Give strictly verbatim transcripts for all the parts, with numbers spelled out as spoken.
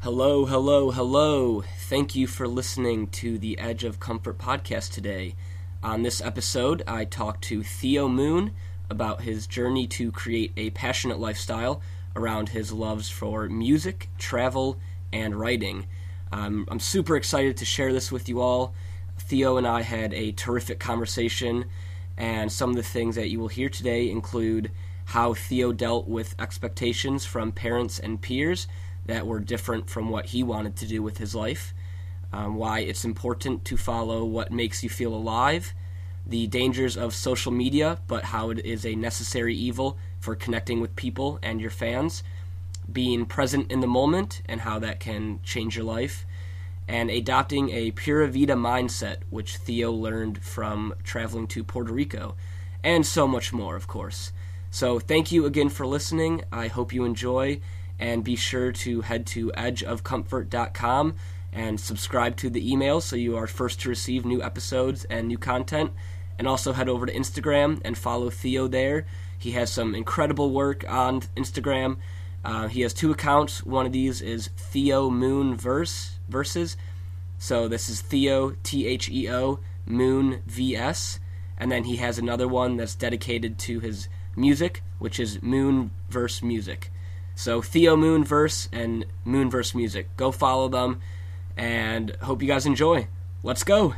Hello, hello, hello. Thank you for listening to the Edge of Comfort podcast today. On this episode, I talked to Theo Moon about his journey to create a passionate lifestyle around his loves for music, travel, and writing. Um, I'm super excited to share this with you all. Theo and I had a terrific conversation, and some of the things that you will hear today include how Theo dealt with expectations from parents and peers that were different from what he wanted to do with his life, um, why it's important to follow what makes you feel alive, the dangers of social media, but how it is a necessary evil for connecting with people and your fans, being present in the moment and how that can change your life, and adopting a Pura Vida mindset, which Theo learned from traveling to Puerto Rico, and so much more, of course. So thank you again for listening. I hope you enjoy. And be sure to head to edge of comfort dot com and subscribe to the email so you are first to receive new episodes and new content. And also head over to Instagram and follow Theo there. He has some incredible work on Instagram. Uh, he has two accounts. One of these is Theo Moon Verse, Verses. So this is Theo, T H E O, Moon V S. And then he has another one that's dedicated to his music, which is Moon Verse Music. So Theo Moonverse and Moonverse Music. Go follow them, and hope you guys enjoy. Let's go!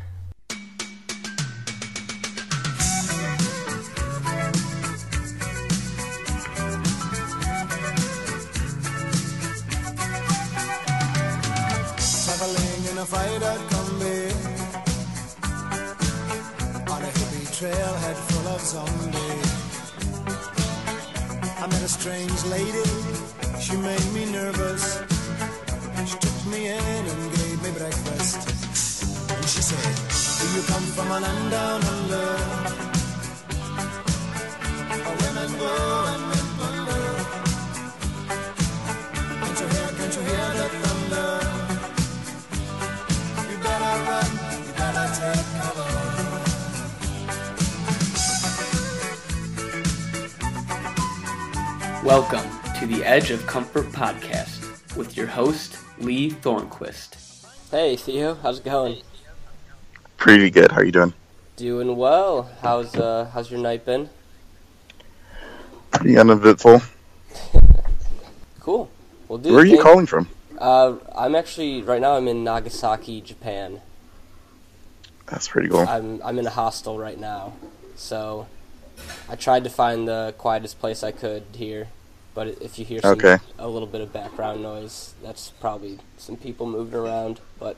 Traveling in a fighter combi on a hippie trailhead full of zombies. I met a strange lady, she made me nervous. She took me in and gave me breakfast. And she said, do you come from a land down under? Where women go and men wonder. Can't you hear, can't you hear the thunder? You better run, you better take cover. Welcome to the Edge of Comfort podcast with your host, Lee Thornquist. Hey, Theo. How's it going? Pretty good. How are you doing? Doing well. How's uh, how's your night been? Pretty uneventful. Cool. Well, dude, Where are you thank- calling from? Uh, I'm actually, right now I'm in Nagasaki, Japan. That's pretty cool. I'm I'm in a hostel right now, so I tried to find the quietest place I could here, but if you hear some, Okay. a little bit of background noise, that's probably some people moving around, but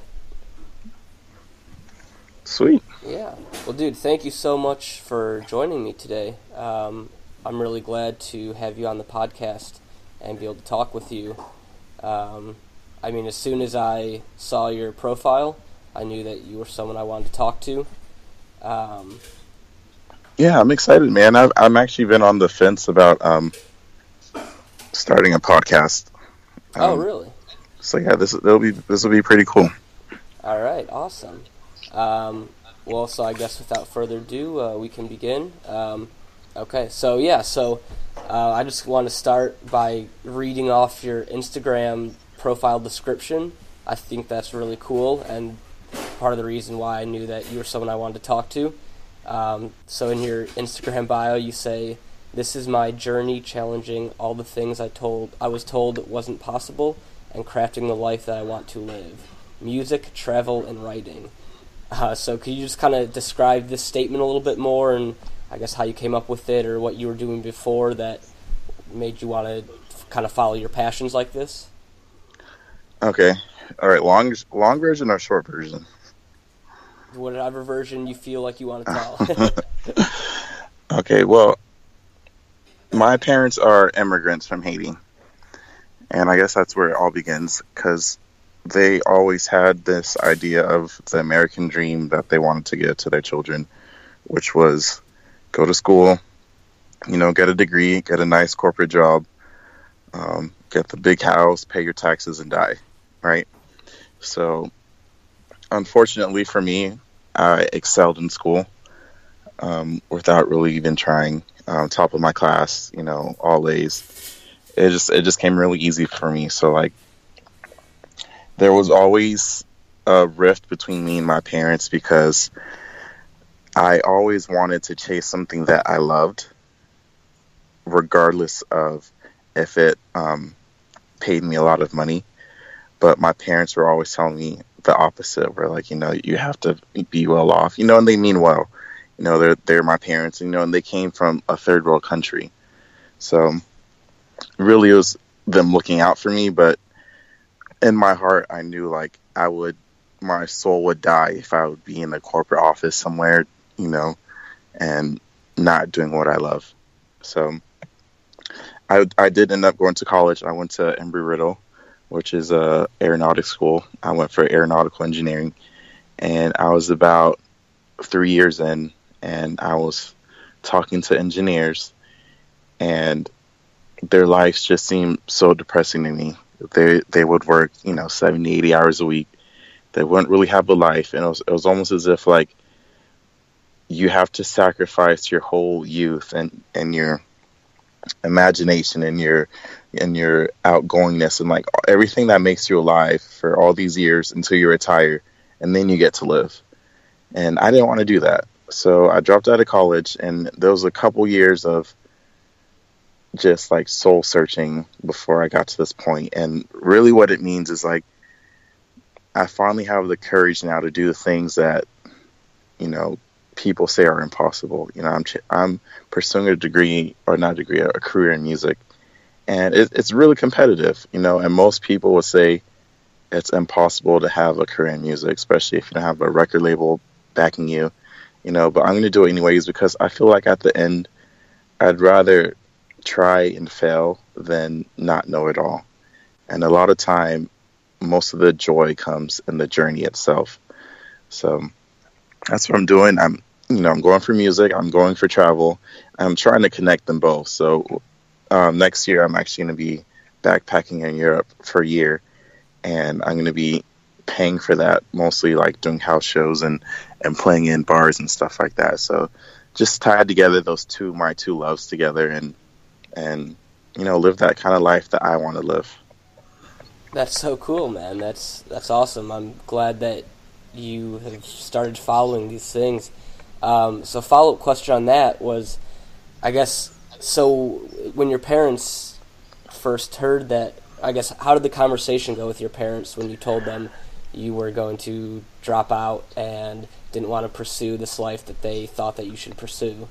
Sweet. yeah. Well, dude, thank you so much for joining me today. Um, I'm really glad to have you on the podcast and be able to talk with you. Um, I mean, as soon as I saw your profile, I knew that you were someone I wanted to talk to. Um, Yeah, I'm excited, man. I've I'm actually been on the fence about um starting a podcast. Um, oh, really? So yeah, this will be this will be pretty cool. All right, awesome. Um, well, so I guess without further ado, uh, we can begin. Um, okay, so yeah, so uh, I just want to start by reading off your Instagram profile description. I think that's really cool, and part of the reason why I knew that you were someone I wanted to talk to. Um, so in your Instagram bio, you say, "This is my journey challenging all the things I told I was told it wasn't possible and crafting the life that I want to live. Music, travel, and writing." Uh, so could you just kind of describe this statement a little bit more, and I guess how you came up with it or what you were doing before that made you want to kind of follow your passions like this? Okay. All right. Long long version or short version? Whatever version you feel like you want to tell. Okay. Well, my parents are immigrants from Haiti, and I guess that's where it all begins because they always had this idea of the American dream that they wanted to give to their children, which was go to school, you know, get a degree, get a nice corporate job, um, get the big house, pay your taxes, and die, right? So, unfortunately for me, I excelled in school um, without really even trying. Um, top of my class, you know, all A's. It just it just came really easy for me. So like, there was always a rift between me and my parents because I always wanted to chase something that I loved, regardless of if it um, paid me a lot of money. But my parents were always telling me the opposite. Where like, you know, you have to be well off, you know, and they mean well. You know, they're they're my parents, you know, and they came from a third world country. So really, it was them looking out for me. But in my heart, I knew like I would, my soul would die if I would be in a corporate office somewhere, you know, and not doing what I love. So I I did end up going to college. I went to Embry-Riddle, which is a aeronautics school. I went for aeronautical engineering, and I was about three years in, and I was talking to engineers, and their lives just seemed so depressing to me. They they would work, you know, seventy, eighty hours a week. They wouldn't really have a life, and it was, it was almost as if like you have to sacrifice your whole youth and, and your imagination and your and your outgoingness and like everything that makes you alive for all these years until you retire, and then you get to live. And I didn't want to do that, so I dropped out of college, and there was a couple years of just like soul searching before I got to this point. And really what it means is like I finally have the courage now to do the things that, you know, people say are impossible. You know, I'm ch- I'm pursuing a degree, or not a degree, a career in music, and it, it's really competitive. You know, and most people would say it's impossible to have a career in music, especially if you don't have a record label backing you. You know, but I'm going to do it anyways because I feel like at the end, I'd rather try and fail than not know it all. And a lot of time, most of the joy comes in the journey itself. So that's what I'm doing. I'm, you know, I'm going for music. I'm going for travel. I'm trying to connect them both. So um, next year, I'm actually going to be backpacking in Europe for a year, and I'm going to be paying for that, mostly like doing house shows and, and playing in bars and stuff like that. So just tied together those two, my two loves together, and and you know, live that kind of life that I want to live. That's so cool, man. That's that's awesome. I'm glad that you have started following these things. Um, so follow-up question on that was, I guess, so when your parents first heard that, I guess, how did the conversation go with your parents when you told them you were going to drop out and didn't want to pursue this life that they thought that you should pursue?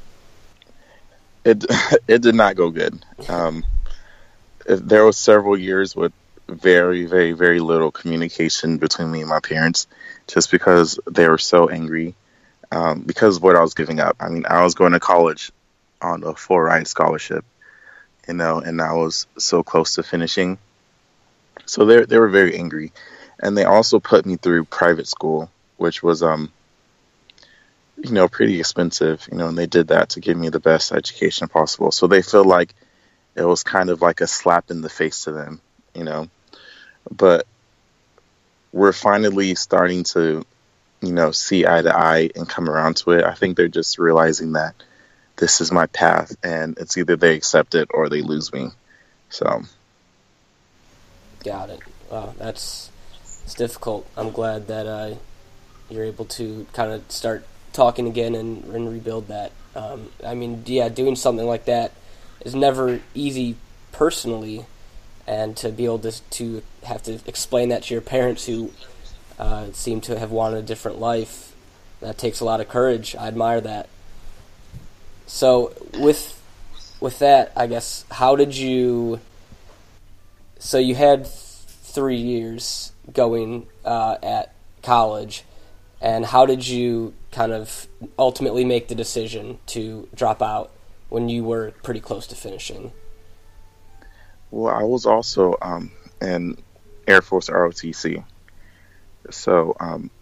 It it did not go good. Um, there was several years with very, very, very little communication between me and my parents, just because they were so angry um, because of what I was giving up. I mean, I was going to college on a full ride scholarship, you know, and I was so close to finishing. So they they were very angry, and they also put me through private school, which was um. you know, pretty expensive, you know, and they did that to give me the best education possible. So they feel like it was kind of like a slap in the face to them, you know. But we're finally starting to, you know, see eye to eye and come around to it. I think they're just realizing that this is my path, and it's either they accept it or they lose me. So. Got it. Wow, that's it's difficult. I'm glad that uh, you're able to kind of start talking again and, and rebuild that. Um, I mean, yeah, doing something like that is never easy personally, and to be able to to have to explain that to your parents who uh, seem to have wanted a different life, that takes a lot of courage. I admire that. So with with that, I guess, how did you? So you had three years going uh, at college, and how did you kind of ultimately make the decision to drop out when you were pretty close to finishing? Well, I was also um, in Air Force R O T C. So um,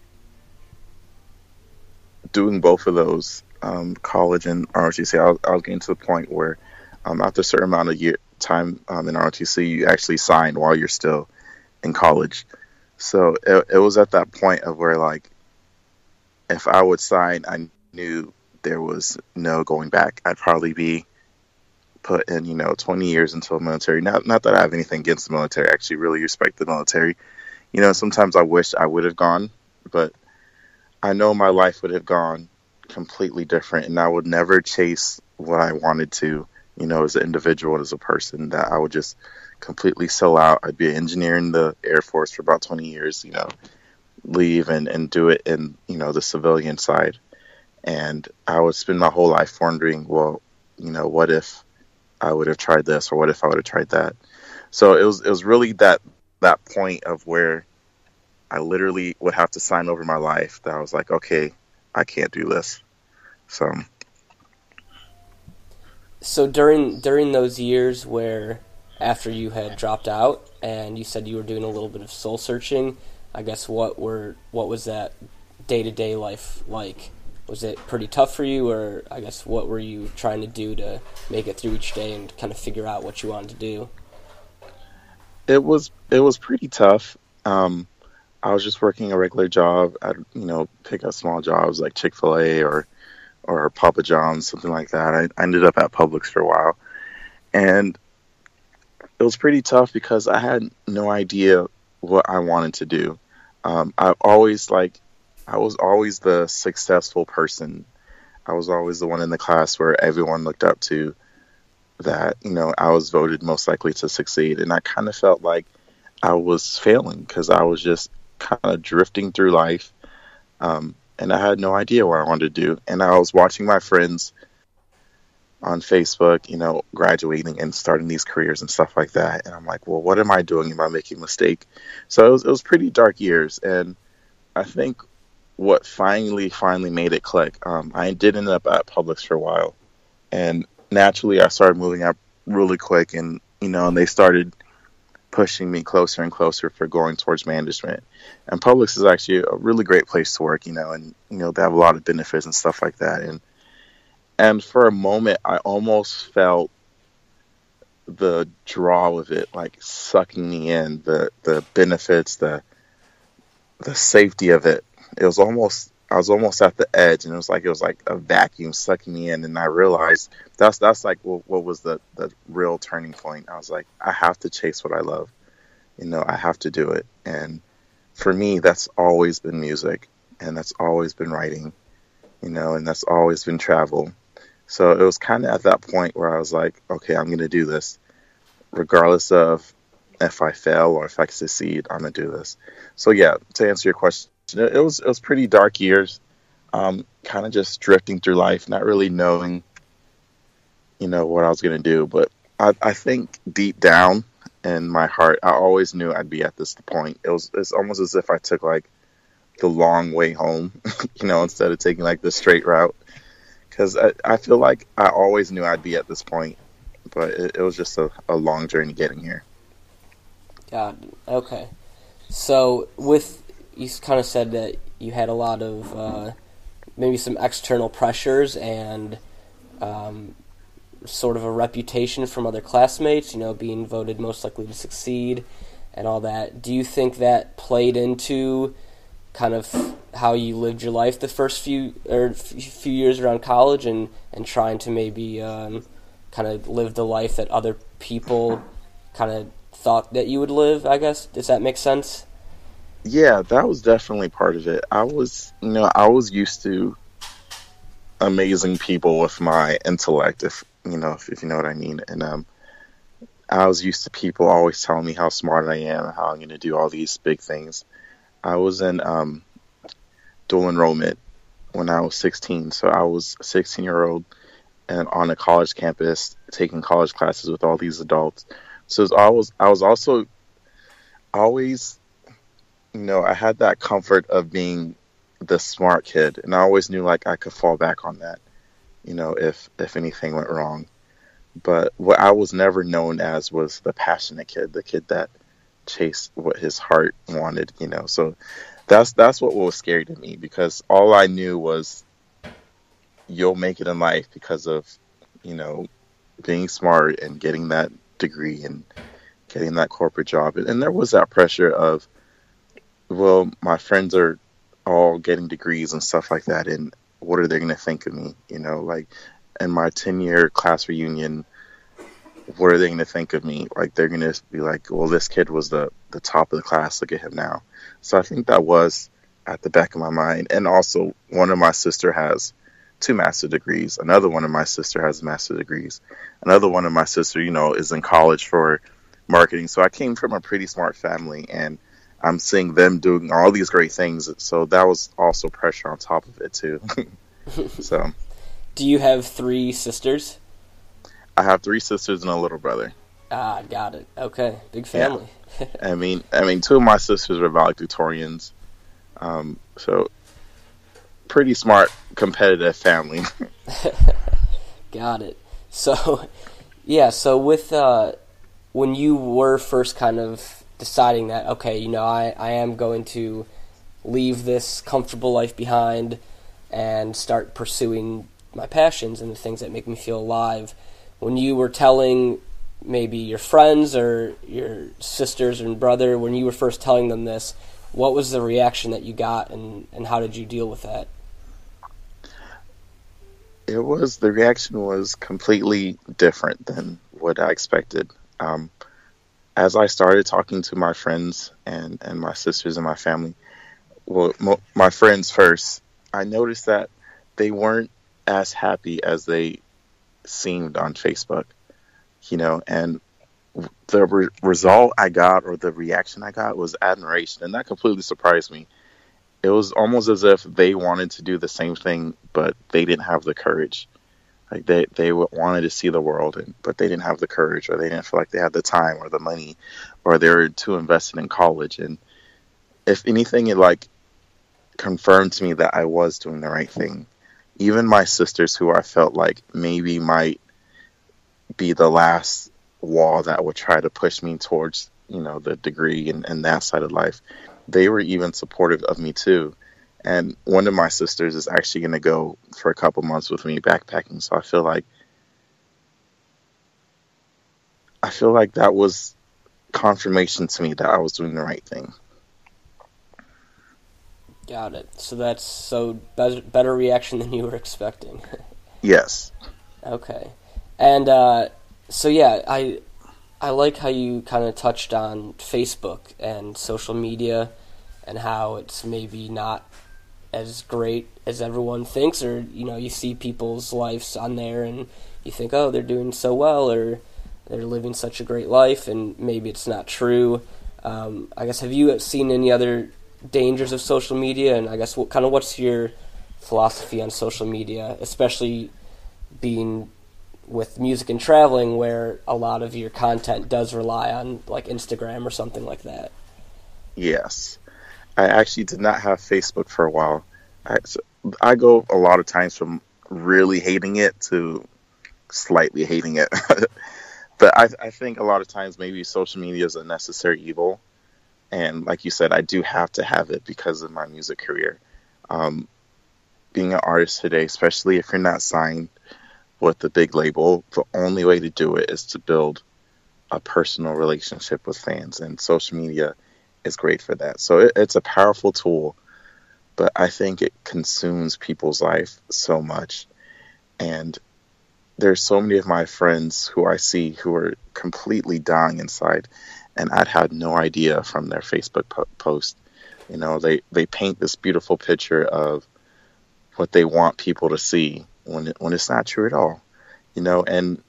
doing both of those, um, college and R O T C, I was, I was getting to the point where um, after a certain amount of year, time um, in R O T C, you actually sign while you're still in college. So it, it was at that point of where, like, if I would sign, I knew there was no going back. I'd probably be put in, you know, twenty years into the military. Not not that I have anything against the military. I actually really respect the military. You know, sometimes I wish I would have gone, but I know my life would have gone completely different, and I would never chase what I wanted to, you know, as an individual, as a person, that I would just completely sell out. I'd be an engineer in the Air Force for about twenty years, you know, leave and, and do it in, you know, the civilian side. And I would spend my whole life wondering, well, you know, what if I would have tried this, or what if I would have tried that? So it was, it was really that, that point of where I literally would have to sign over my life that I was like, okay, I can't do this. So, So during during those years where after you had dropped out and you said you were doing a little bit of soul searching, I guess what were what was that day to day life like? Was it pretty tough for you, or I guess what were you trying to do to make it through each day and kind of figure out what you wanted to do? it was it was pretty tough. Um, I was just working a regular job. I'd, you know, pick up small jobs like Chick-fil-A or or Papa John's, something like that. I, I ended up at Publix for a while, and it was pretty tough because I had no idea what I wanted to do. Um, I always like I was always the successful person. I was always the one in the class where everyone looked up to, that, you know, I was voted most likely to succeed. And I kind of felt like I was failing because I was just kind of drifting through life. Um, and I had no idea what I wanted to do. And I was watching my friends on Facebook, you know, graduating and starting these careers and stuff like that. And I'm like, well, what am I doing? Am I making a mistake? So it was, it was pretty dark years. And I think what finally, finally made it click, um, I did end up at Publix for a while. And naturally, I started moving up really quick. And, you know, and they started pushing me closer and closer for going towards management. And Publix is actually a really great place to work, you know, and, you know, they have a lot of benefits and stuff like that. And, and for a moment, I almost felt the draw of it, like sucking me in, the, the benefits, the, the safety of it. It was almost, I was almost at the edge, and it was like, it was like a vacuum sucking me in. And I realized that's, that's like what, what was the, the real turning point. I was like, I have to chase what I love. You know, I have to do it. And for me, that's always been music, and that's always been writing, you know, and that's always been travel. So it was kind of at that point where I was like, okay, I'm going to do this regardless of if I fail or if I succeed. I'm going to do this. So yeah, to answer your question, it was, it was pretty dark years, um, kind of just drifting through life, not really knowing, you know, what I was going to do. But I, I think deep down in my heart, I always knew I'd be at this point. It was, it's almost as if I took like the long way home, you know, instead of taking like the straight route. Because I, I feel like I always knew I'd be at this point, but it, it was just a, a long journey getting here. God, okay. So with, you kind of said that you had a lot of uh, maybe some external pressures and um, sort of a reputation from other classmates, you know, being voted most likely to succeed and all that. Do you think that played into kind of how you lived your life the first few or few years around college, and, and trying to maybe um, kind of live the life that other people kind of thought that you would live, I guess? Does that make sense? Yeah, that was definitely part of it. I was, you know, I was used to amazing people with my intellect, if, you know, if, if you know what I mean. And um, I was used to people always telling me how smart I am, how I'm going to do all these big things. I was in um, dual enrollment when I was sixteen. So I was a sixteen-year-old and on a college campus taking college classes with all these adults. So it was always, I was also always, you know, I had that comfort of being the smart kid. And I always knew like I could fall back on that, you know, if, if anything went wrong. But what I was never known as was the passionate kid, the kid that chase what his heart wanted, you know. So that's that's what was scary to me, because all I knew was you'll make it in life because of, you know, being smart and getting that degree and getting that corporate job. And there was that pressure of, well, my friends are all getting degrees and stuff like that, and what are they going to think of me, you know? Like in my ten year class reunion, what are they going to think of me? Like, they're going to be like, well, this kid was the, the top of the class. Look at him now. So I think that was at the back of my mind. And also, one of my sister has two master degrees. Another one of my sister has master degrees. Another one of my sister, you know, is in college for marketing. So I came from a pretty smart family, and I'm seeing them doing all these great things. So that was also pressure on top of it too. So, do you have three sisters? I have three sisters and a little brother. Ah, got it. Okay, big family. Yeah. I mean, I mean, two of my sisters are valedictorians. Um, so pretty smart, competitive family. Got it. So, yeah. So with uh, when you were first kind of deciding that, okay, you know, I, I am going to leave this comfortable life behind and start pursuing my passions and the things that make me feel alive. When you were telling maybe your friends or your sisters and brother, when you were first telling them this, what was the reaction that you got, and, and how did you deal with that? It was, the reaction was completely different than what I expected. Um, as I started talking to my friends and, and my sisters and my family, well, mo- my friends first, I noticed that they weren't as happy as they seemed on Facebook, you know, and the re- result I got, or the reaction I got, was admiration, and that completely surprised me. It was almost as if they wanted to do the same thing, but they didn't have the courage. Like, they, they wanted to see the world, and, but they didn't have the courage, or they didn't feel like they had the time or the money, or they were too invested in college. And if anything, it like confirmed to me that I was doing the right thing. Even my sisters, who I felt like maybe might be the last wall that would try to push me towards, you know, the degree and, and that side of life, they were even supportive of me too. And one of my sisters is actually going to go for a couple months with me backpacking. So I feel like, I feel like that was confirmation to me that I was doing the right thing. Got it. So that's so better, better reaction than you were expecting. Yes. Okay. And uh, so yeah, I I like how you kind of touched on Facebook and social media and how it's maybe not as great as everyone thinks, or you know, you see people's lives on there and you think, oh, they're doing so well, or they're living such a great life, and maybe it's not true. Um, I guess, have you seen any other dangers of social media, and I guess what kind of what's your philosophy on social media, especially being with music and traveling, where a lot of your content does rely on like Instagram or something like that? Yes. I actually did not have Facebook for a while. I, I go a lot of times from really hating it to slightly hating it. But I, I think a lot of times maybe social media is a necessary evil. And like you said, I do have to have it because of my music career. Um, being an artist today, especially if you're not signed with a big label, the only way to do it is to build a personal relationship with fans. And social media is great for that. So it, it's a powerful tool, but I think it consumes people's life so much. And there's so many of my friends who I see who are completely dying inside, and I'd had no idea from their Facebook po- post. You know, they, they paint this beautiful picture of what they want people to see when it, when it's not true at all. You know, and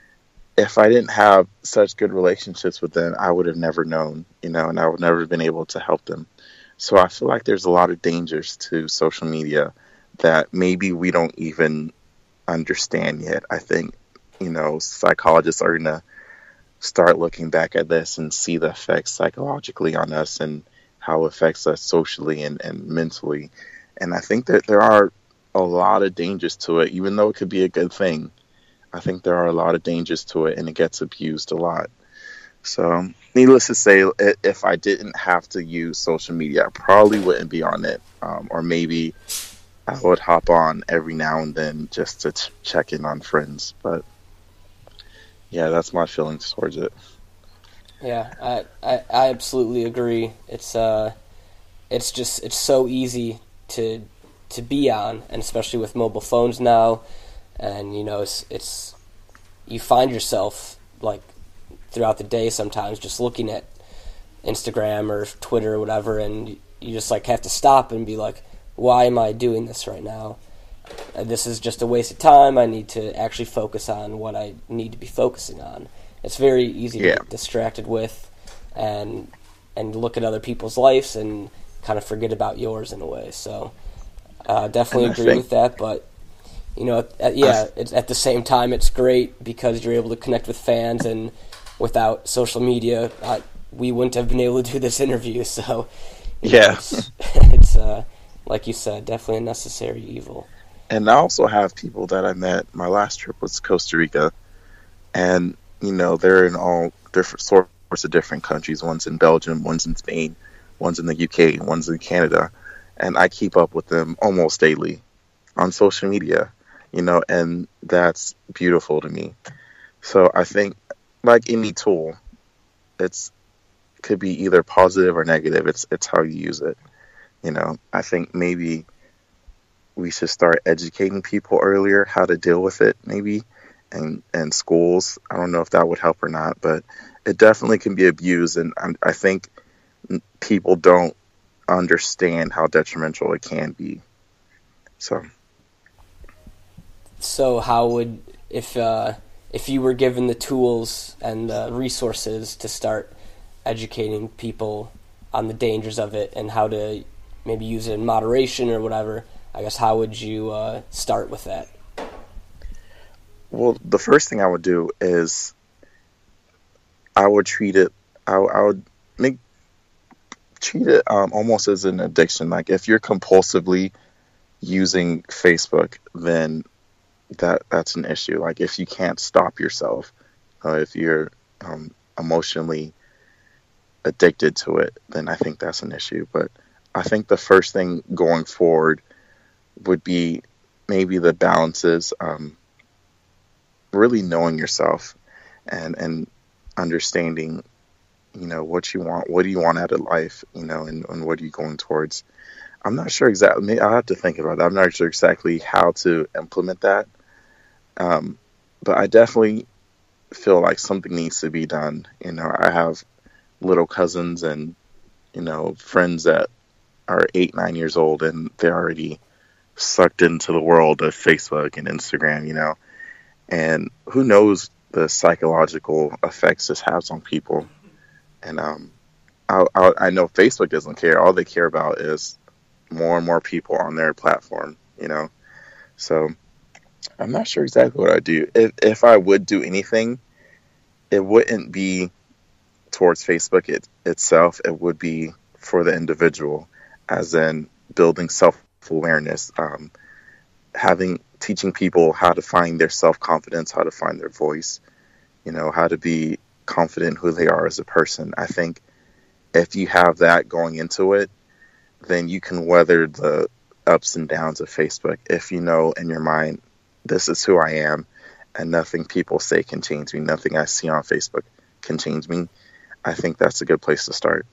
if I didn't have such good relationships with them, I would have never known, you know, and I would never have been able to help them. So I feel like there's a lot of dangers to social media that maybe we don't even understand yet. I think, you know, psychologists are going to start looking back at this and see the effects psychologically on us and how it affects us socially and, and mentally. And I think that there are a lot of dangers to it, even though it could be a good thing. I think there are a lot of dangers to it, and it gets abused a lot. So, needless to say, if I didn't have to use social media, I probably wouldn't be on it. Um, or maybe I would hop on every now and then just to ch- check in on friends. But yeah, that's my feelings towards it. Yeah, I, I, I absolutely agree. It's uh, it's just it's so easy to to be on, and especially with mobile phones now, and you know, it's it's you find yourself like throughout the day sometimes just looking at Instagram or Twitter or whatever, and you just like have to stop and be like, why am I doing this right now? This is just a waste of time. I need to actually focus on what I need to be focusing on. It's very easy to Yeah. get distracted with and and look at other people's lives and kind of forget about yours in a way. So uh, definitely And I agree think- with that. But you know, at, yeah, it's, at the same time, it's great because you're able to connect with fans, and without social media, I, we wouldn't have been able to do this interview. So you know, Yeah. it's, it's uh, like you said, definitely a necessary evil. And I also have people that I met. My last trip was Costa Rica, and you know they're in all different sorts of different countries. One's in Belgium, one's in Spain, one's in the U K, one's in Canada, and I keep up with them almost daily on social media. You know, and that's beautiful to me. So I think, like any tool, it's could be either positive or negative. It's it's how you use it. You know, I think maybe we should start educating people earlier how to deal with it, maybe, and and schools. I don't know if that would help or not, but it definitely can be abused, and I, I think people don't understand how detrimental it can be. So, So how would, if uh, if you were given the tools and the resources to start educating people on the dangers of it and how to maybe use it in moderation or whatever, I guess how would you uh, start with that? well, the first thing I would do is I would treat it. I, I would make treat it um, almost as an addiction. Like if you're compulsively using Facebook, then that that's an issue. Like if you can't stop yourself, uh, if you're um, emotionally addicted to it, then I think that's an issue. But I think the first thing going forward would be maybe the balances, um, really knowing yourself and and understanding, you know, what you want, what do you want out of life, you know, and, and what are you going towards. I'm not sure exactly. I'll have to think about that. I'm not sure exactly how to implement that. Um, but I definitely feel like something needs to be done. You know, I have little cousins and, you know, friends that are eight, nine years old, and they're already sucked into the world of Facebook and Instagram, you know, and who knows the psychological effects this has on people. And um, I, I, I know Facebook doesn't care. All they care about is more and more people on their platform, you know. So I'm not sure exactly what I'd do. If if I would do anything, it wouldn't be towards Facebook it, itself. It would be for the individual, as in building self-awareness, um, having teaching people how to find their self-confidence, how to find their voice, you know, how to be confident who they are as a person. I think if you have that going into it, then you can weather the ups and downs of Facebook. If you know in your mind, this is who I am, and nothing people say can change me, nothing I see on Facebook can change me, I think that's a good place to start.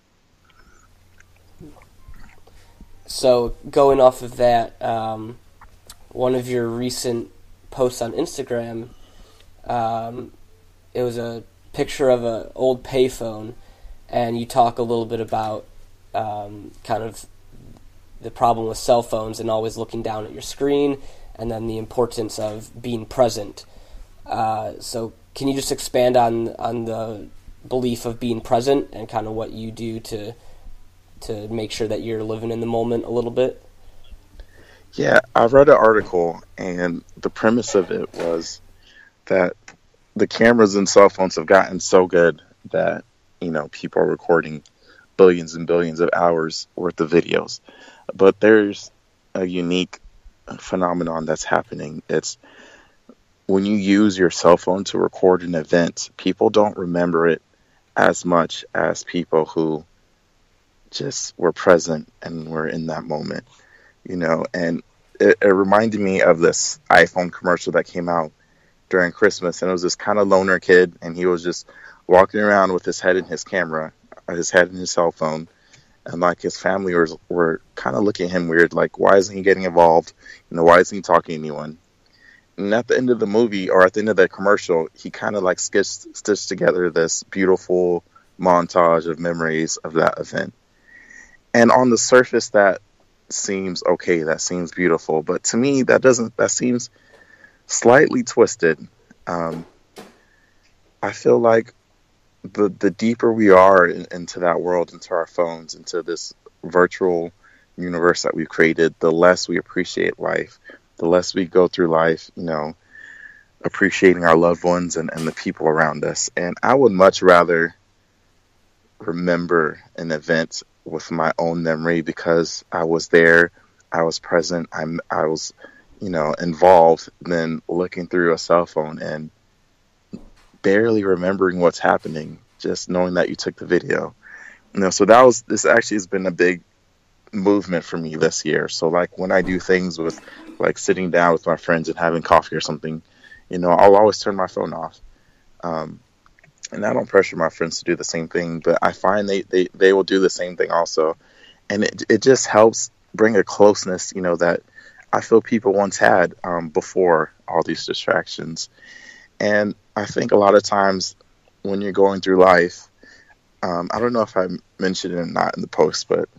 So going off of that, um, one of your recent posts on Instagram, um, it was a picture of an old payphone, and you talk a little bit about um, kind of the problem with cell phones and always looking down at your screen, and then the importance of being present. Uh, so can you just expand on on the belief of being present and kind of what you do to to make sure that you're living in the moment a little bit? Yeah, I read an article, and the premise of it was that the cameras in cell phones have gotten so good that, you know, people are recording billions and billions of hours worth of videos. But there's a unique phenomenon that's happening. It's when you use your cell phone to record an event, people don't remember it as much as people who just were present and were in that moment, you know. And it, it reminded me of this iPhone commercial that came out during Christmas, and it was this kind of loner kid, and he was just walking around with his head in his camera, his head in his cell phone, and like his family was were kind of looking at him weird, like, why isn't he getting involved? You know, why isn't he talking to anyone? And at the end of the movie, or at the end of the commercial, he kind of like stitched, stitched together this beautiful montage of memories of that event. And on the surface, that seems okay, that seems beautiful, but to me, that doesn't, that seems slightly twisted. Um, I feel like the the deeper we are in, into that world, into our phones, into this virtual universe that we've created, the less we appreciate life, the less we go through life, you know, appreciating our loved ones and, and the people around us. And I would much rather remember an event with my own memory because I was there, I was present, I'm, I was, you know, involved, than looking through a cell phone and barely remembering what's happening, just knowing that you took the video. You know, so that was, this actually has been a big movement for me this year. So like when I do things with like sitting down with my friends and having coffee or something, you know, I'll always turn my phone off. Um, and I don't pressure my friends to do the same thing, but I find they, they, they will do the same thing also. And it, it just helps bring a closeness, you know, that I feel people once had um, before all these distractions. And I think a lot of times when you're going through life, um, I don't know if I mentioned it or not in the post, but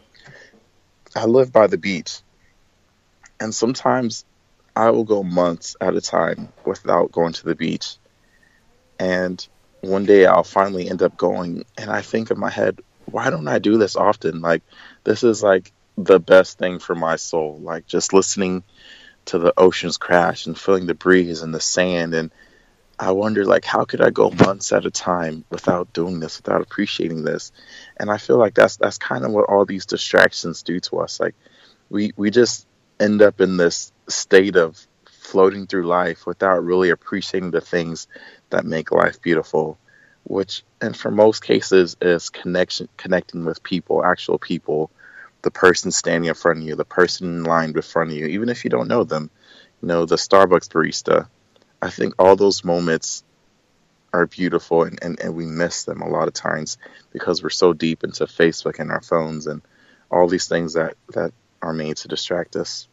I live by the beach. And sometimes I will go months at a time without going to the beach. And one day I'll finally end up going, and I think in my head, why don't I do this often? Like, this is like the best thing for my soul. Like just listening to the oceans crash and feeling the breeze and the sand. And I wonder, like, how could I go months at a time without doing this, without appreciating this? And I feel like that's that's kind of what all these distractions do to us. Like, we we just end up in this state of floating through life without really appreciating the things that make life beautiful, which, and for most cases, is connection, connecting with people, actual people, the person standing in front of you, the person in line in front of you, even if you don't know them, you know, the Starbucks barista. I think all those moments are beautiful, and, and, and we miss them a lot of times because we're so deep into Facebook and our phones and all these things that, that are made to distract us.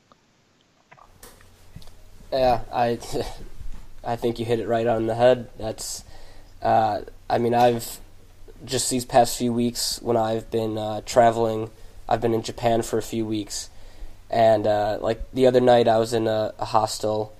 Yeah, I, I think you hit it right on the head. That's, uh, I mean, I've just these past few weeks when I've been uh, traveling, I've been in Japan for a few weeks, and uh, like the other night I was in a, a hostel,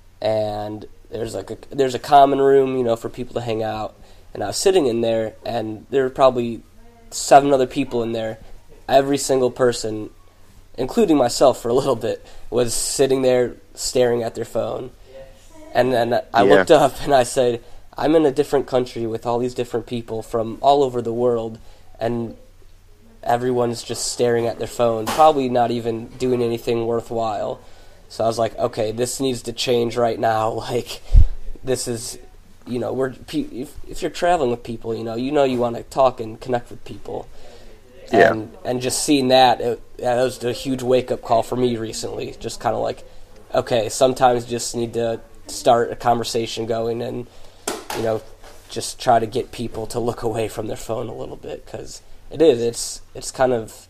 and there's like a, there's a common room, you know, for people to hang out, and I was sitting in there, and there were probably seven other people in there. Every single person, including myself for a little bit, was sitting there staring at their phone. And then I Yeah. looked up and I said, I'm in a different country with all these different people from all over the world, and everyone's just staring at their phone, probably not even doing anything worthwhile. So I was like, okay, this needs to change right now. Like, this is, you know, we're if, if you're traveling with people, you know, you know you want to talk and connect with people. Yeah. And and just seeing that, it, that was a huge wake-up call for me recently. Just kind of like, okay, sometimes you just need to start a conversation going and, you know, just try to get people to look away from their phone a little bit, because it is, it's, it's kind of,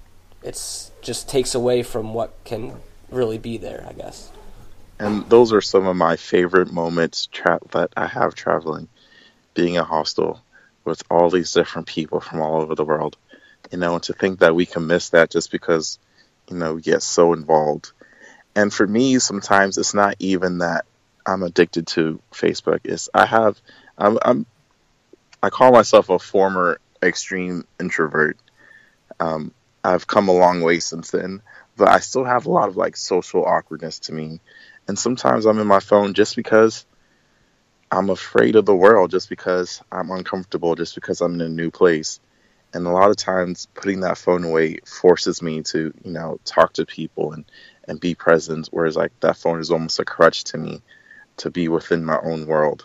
it's just takes away from what can really be there, I guess. And those are some of my favorite moments tra- that I have traveling, being in a hostel with all these different people from all over the world. You know, and to think that we can miss that just because, you know, we get so involved. And for me, sometimes it's not even that I'm addicted to Facebook. It's I have, I'm, I'm I call myself a former extreme introvert. Um, I've come a long way since then, but I still have a lot of like social awkwardness to me. And sometimes I'm in my phone just because I'm afraid of the world, just because I'm uncomfortable, just because I'm in a new place. And a lot of times putting that phone away forces me to, you know, talk to people and, and be present. Whereas like that phone is almost a crutch to me to be within my own world.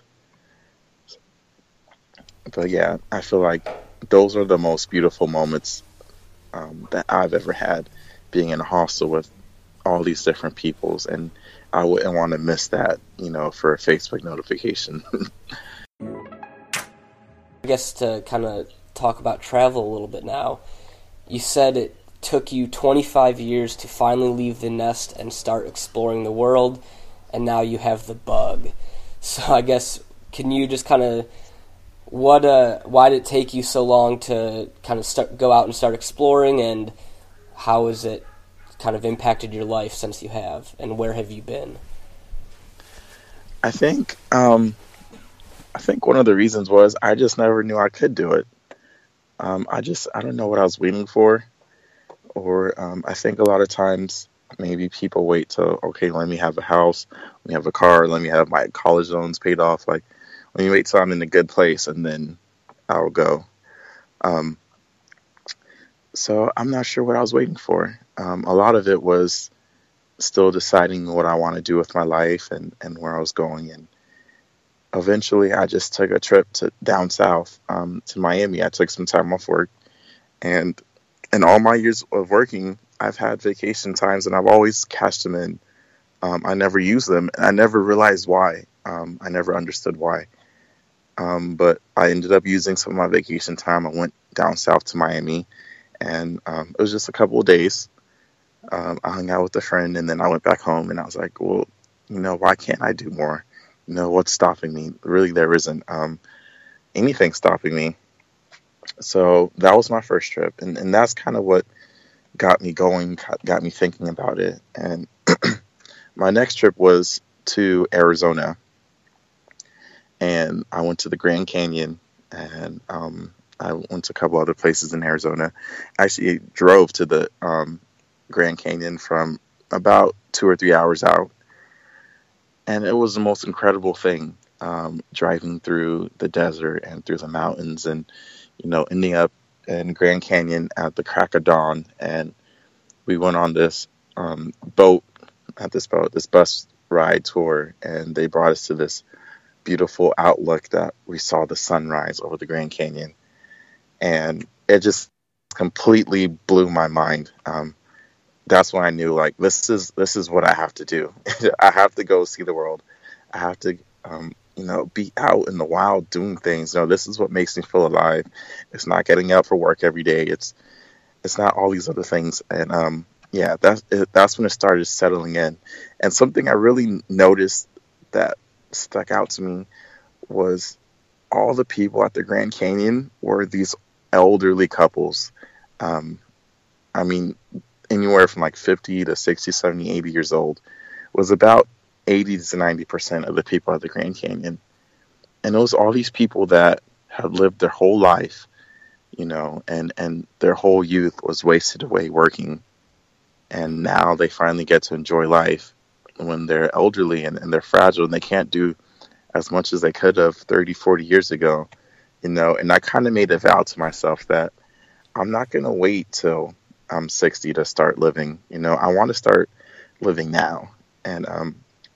But yeah, I feel like those are the most beautiful moments um, that I've ever had, being in a hostel with all these different peoples. And I wouldn't want to miss that, you know, for a Facebook notification. I guess to kind of talk about travel a little bit now, you said it took you twenty-five years to finally leave the nest and start exploring the world, and now you have the bug. So I guess, can you just kind of, what, uh, why did it take you so long to kind of start, go out and start exploring, and how has it kind of impacted your life since you have, and where have you been? I think, um, I think one of the reasons was I just never knew I could do it. Um, I just, I don't know what I was waiting for. Or um, I think a lot of times maybe people wait till, okay, let me have a house, let me have a car, let me have my college loans paid off. Like, let me wait till I'm in a good place and then I'll go. Um, so I'm not sure what I was waiting for. Um, a lot of it was still deciding what I want to do with my life and, and where I was going. And eventually I just took a trip to down south, um, to Miami. I took some time off work, and in all my years of working, I've had vacation times and I've always cashed them in. Um, I never used them, and I never realized why. Um, I never understood why. Um, but I ended up using some of my vacation time. I went down south to Miami, and um, it was just a couple of days. Um, I hung out with a friend, and then I went back home, and I was like, well, you know, why can't I do more? You know, what's stopping me? Really, there isn't um, anything stopping me. So that was my first trip, and, and that's kind of what got me going, got me thinking about it. And my next trip was to Arizona, and I went to the Grand Canyon, and um, I went to a couple other places in Arizona. I actually drove to the um, Grand Canyon from about two or three hours out, and it was the most incredible thing, um, driving through the desert and through the mountains, and you know, ending up in Grand Canyon at the crack of dawn. And we went on this um, boat, not this boat, this bus ride tour, and they brought us to this beautiful outlook that we saw the sunrise over the Grand Canyon. And it just completely blew my mind. Um, that's when I knew, like, this is this is what I have to do. I have to go see the world. I have to um, you know, be out in the wild doing things. You know, this is what makes me feel alive. It's not getting up for work every day. It's it's not all these other things. And um, yeah, that's it, that's when it started settling in. And something I really noticed that stuck out to me was all the people at the Grand Canyon were these elderly couples. Um, I mean, anywhere from like fifty to sixty, seventy, eighty years old. It was about eighty to ninety percent of the people at the Grand Canyon. And it was all these people that had lived their whole life, you know, and, and their whole youth was wasted away working. And now they finally get to enjoy life when they're elderly and, and they're fragile and they can't do as much as they could have thirty, forty years ago, you know. And I kind of made a vow to myself that I'm not going to wait till I'm sixty to start living. You know, I want to start living now. And, um,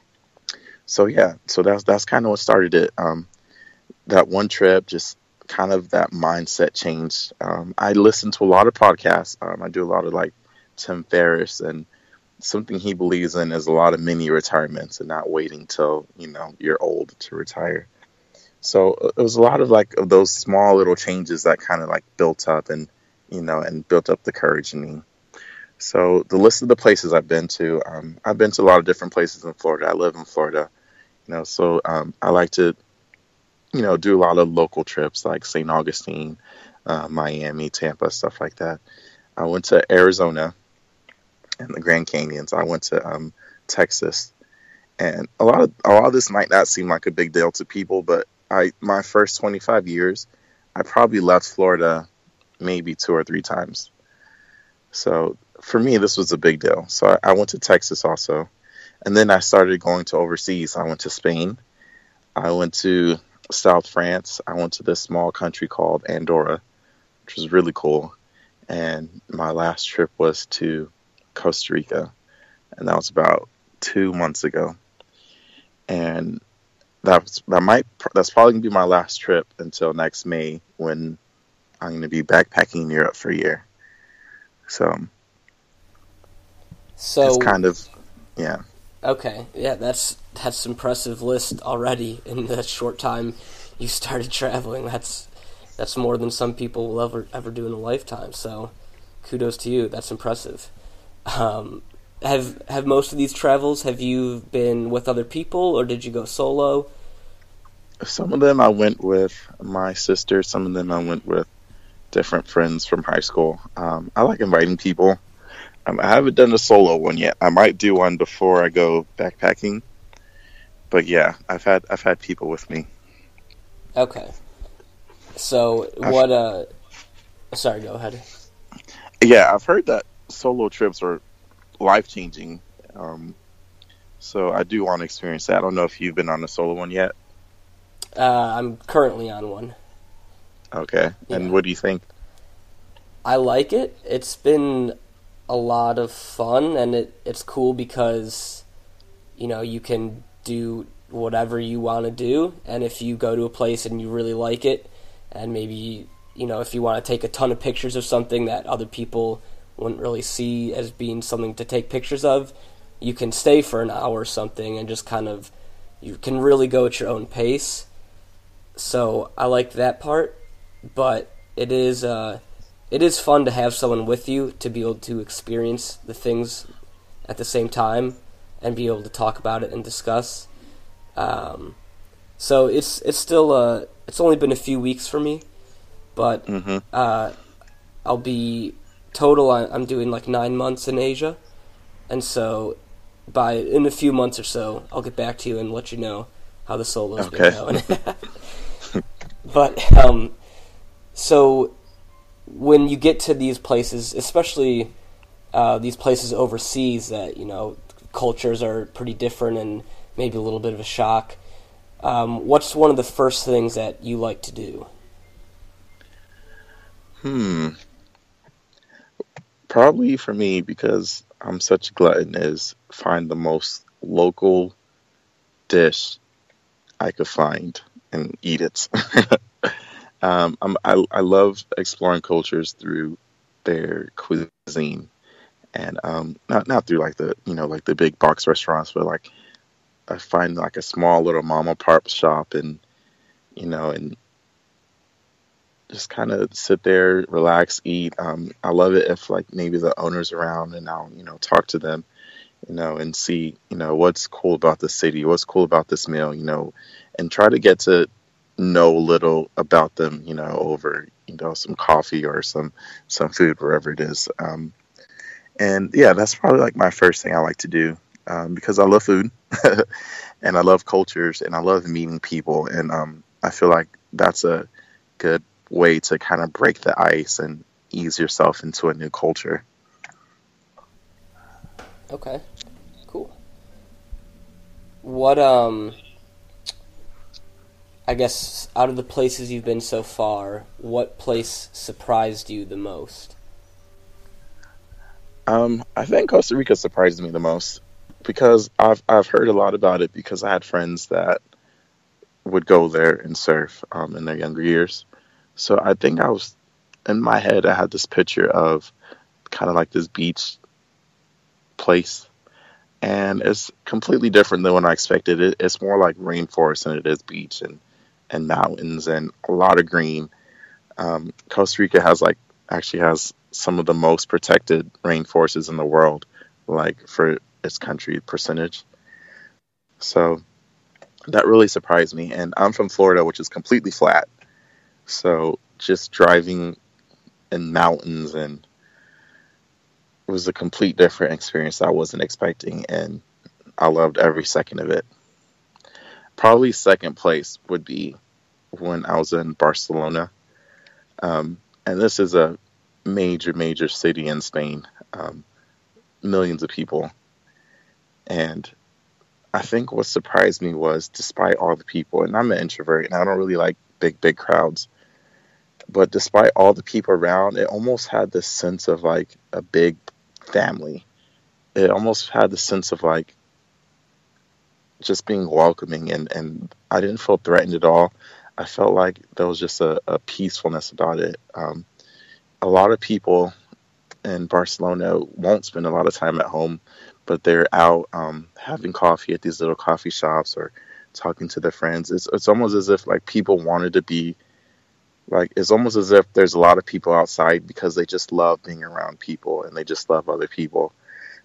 So yeah, so that's that's kind of what started it. Um, that one trip, just kind of that mindset changed. Um, I listen to a lot of podcasts. Um, I do a lot of like Tim Ferriss, and something he believes in is a lot of mini retirements and not waiting till, you know, you're old to retire. So it was a lot of like of those small little changes that kind of like built up and, you know, and built up the courage in me. So the list of the places I've been to, um, I've been to a lot of different places in Florida. I live in Florida. You know, so um, I like to, you know, do a lot of local trips like Saint Augustine, uh, Miami, Tampa, stuff like that. I went to Arizona and the Grand Canyons. I went to um, Texas, and a lot of a lot of this might not seem like a big deal to people, but I my first twenty-five years, I probably left Florida maybe two or three times. So for me, this was a big deal. So I, I went to Texas also. And then I started going to overseas. I went to Spain. I went to South France. I went to this small country called Andorra, which was really cool. And my last trip was to Costa Rica. And that was about two months ago. And that was, that might that's probably going to be my last trip until next May, when I'm going to be backpacking in Europe for a year. So, so it's kind of, yeah. Okay, yeah, that's that's an impressive list already in the short time you started traveling. That's that's more than some people will ever ever do in a lifetime. So, kudos to you. That's impressive. Um, have have most of these travels, have you been with other people, or did you go solo? Some of them I went with my sister. Some of them I went with different friends from high school. Um, I like inviting people. Um, I haven't done a solo one yet. I might do one before I go backpacking. But yeah, I've had I've had people with me. Okay. So I've, what? Uh, sorry, go ahead. Yeah, I've heard that solo trips are life changing. Um, so I do want to experience that. I don't know if you've been on a solo one yet. Uh, I'm currently on one. Okay, and Yeah. what do you think? I like it. It's been a lot of fun, and it, it's cool because, you know, you can do whatever you want to do, and if you go to a place and you really like it, and maybe, you know, if you want to take a ton of pictures of something that other people wouldn't really see as being something to take pictures of, you can stay for an hour or something and just kind of, you can really go at your own pace. So I like that part, but it is uh, it is fun to have someone with you to be able to experience the things at the same time and be able to talk about it and discuss. Um, so it's it's still uh, it's only been a few weeks for me, but Mm-hmm. uh, I'll be total. I- I'm doing like nine months in Asia, and so by in a few months or so, I'll get back to you and let you know how the solo's Okay. been going. But um, so when you get to these places, especially uh, these places overseas, that you know cultures are pretty different and maybe a little bit of a shock. Um, what's one of the first things that you like to do? Hmm. Probably for me, because I'm such a glutton, is find the most local dish I could find and eat it. um, I'm, I I love exploring cultures through their cuisine, and um, not not through like the you know like the big box restaurants, but like I find like a small little mama pop shop, and you know, and just kind of sit there, relax, eat. Um, I love it if like maybe the owner's around, and I'll you know talk to them, you know, and see you know what's cool about the city, what's cool about this meal, you know, and try to get to know a little about them, you know, over you know some coffee or some some food wherever it is. Um, and yeah, that's probably like my first thing I like to do, um, because I love food and I love cultures and I love meeting people, and um, I feel like that's a good way to kind of break the ice and ease yourself into a new culture. Okay, cool. What um, I guess out of the places you've been so far, what place surprised you the most? Um, I think Costa Rica surprised me the most because I've I've heard a lot about it because I had friends that would go there and surf um, in their younger years. So I think I was in my head I had this picture of kind of like this beach place, and it's completely different than what I expected. It, it's more like rainforest than it is beach and and mountains and a lot of green. Um, Costa Rica has like actually has some of the most protected rainforests in the world, like for its country percentage. So that really surprised me. And I'm from Florida, which is completely flat. So just driving in mountains and it was a complete different experience I wasn't expecting, and I loved every second of it. Probably second place would be when I was in Barcelona. Um, and this is a major, major city in Spain, um, millions of people. And I think what surprised me was, despite all the people, and I'm an introvert and I don't really like big, big crowds, but despite all the people around, it almost had this sense of like a big family. It almost had the sense of like just being welcoming, and, and I didn't feel threatened at all. I felt like there was just a, a peacefulness about it. Um, a lot of people in Barcelona won't spend a lot of time at home, but they're out um, having coffee at these little coffee shops or talking to their friends. It's it's almost as if like people wanted to be like it's almost as if there's a lot of people outside because they just love being around people and they just love other people.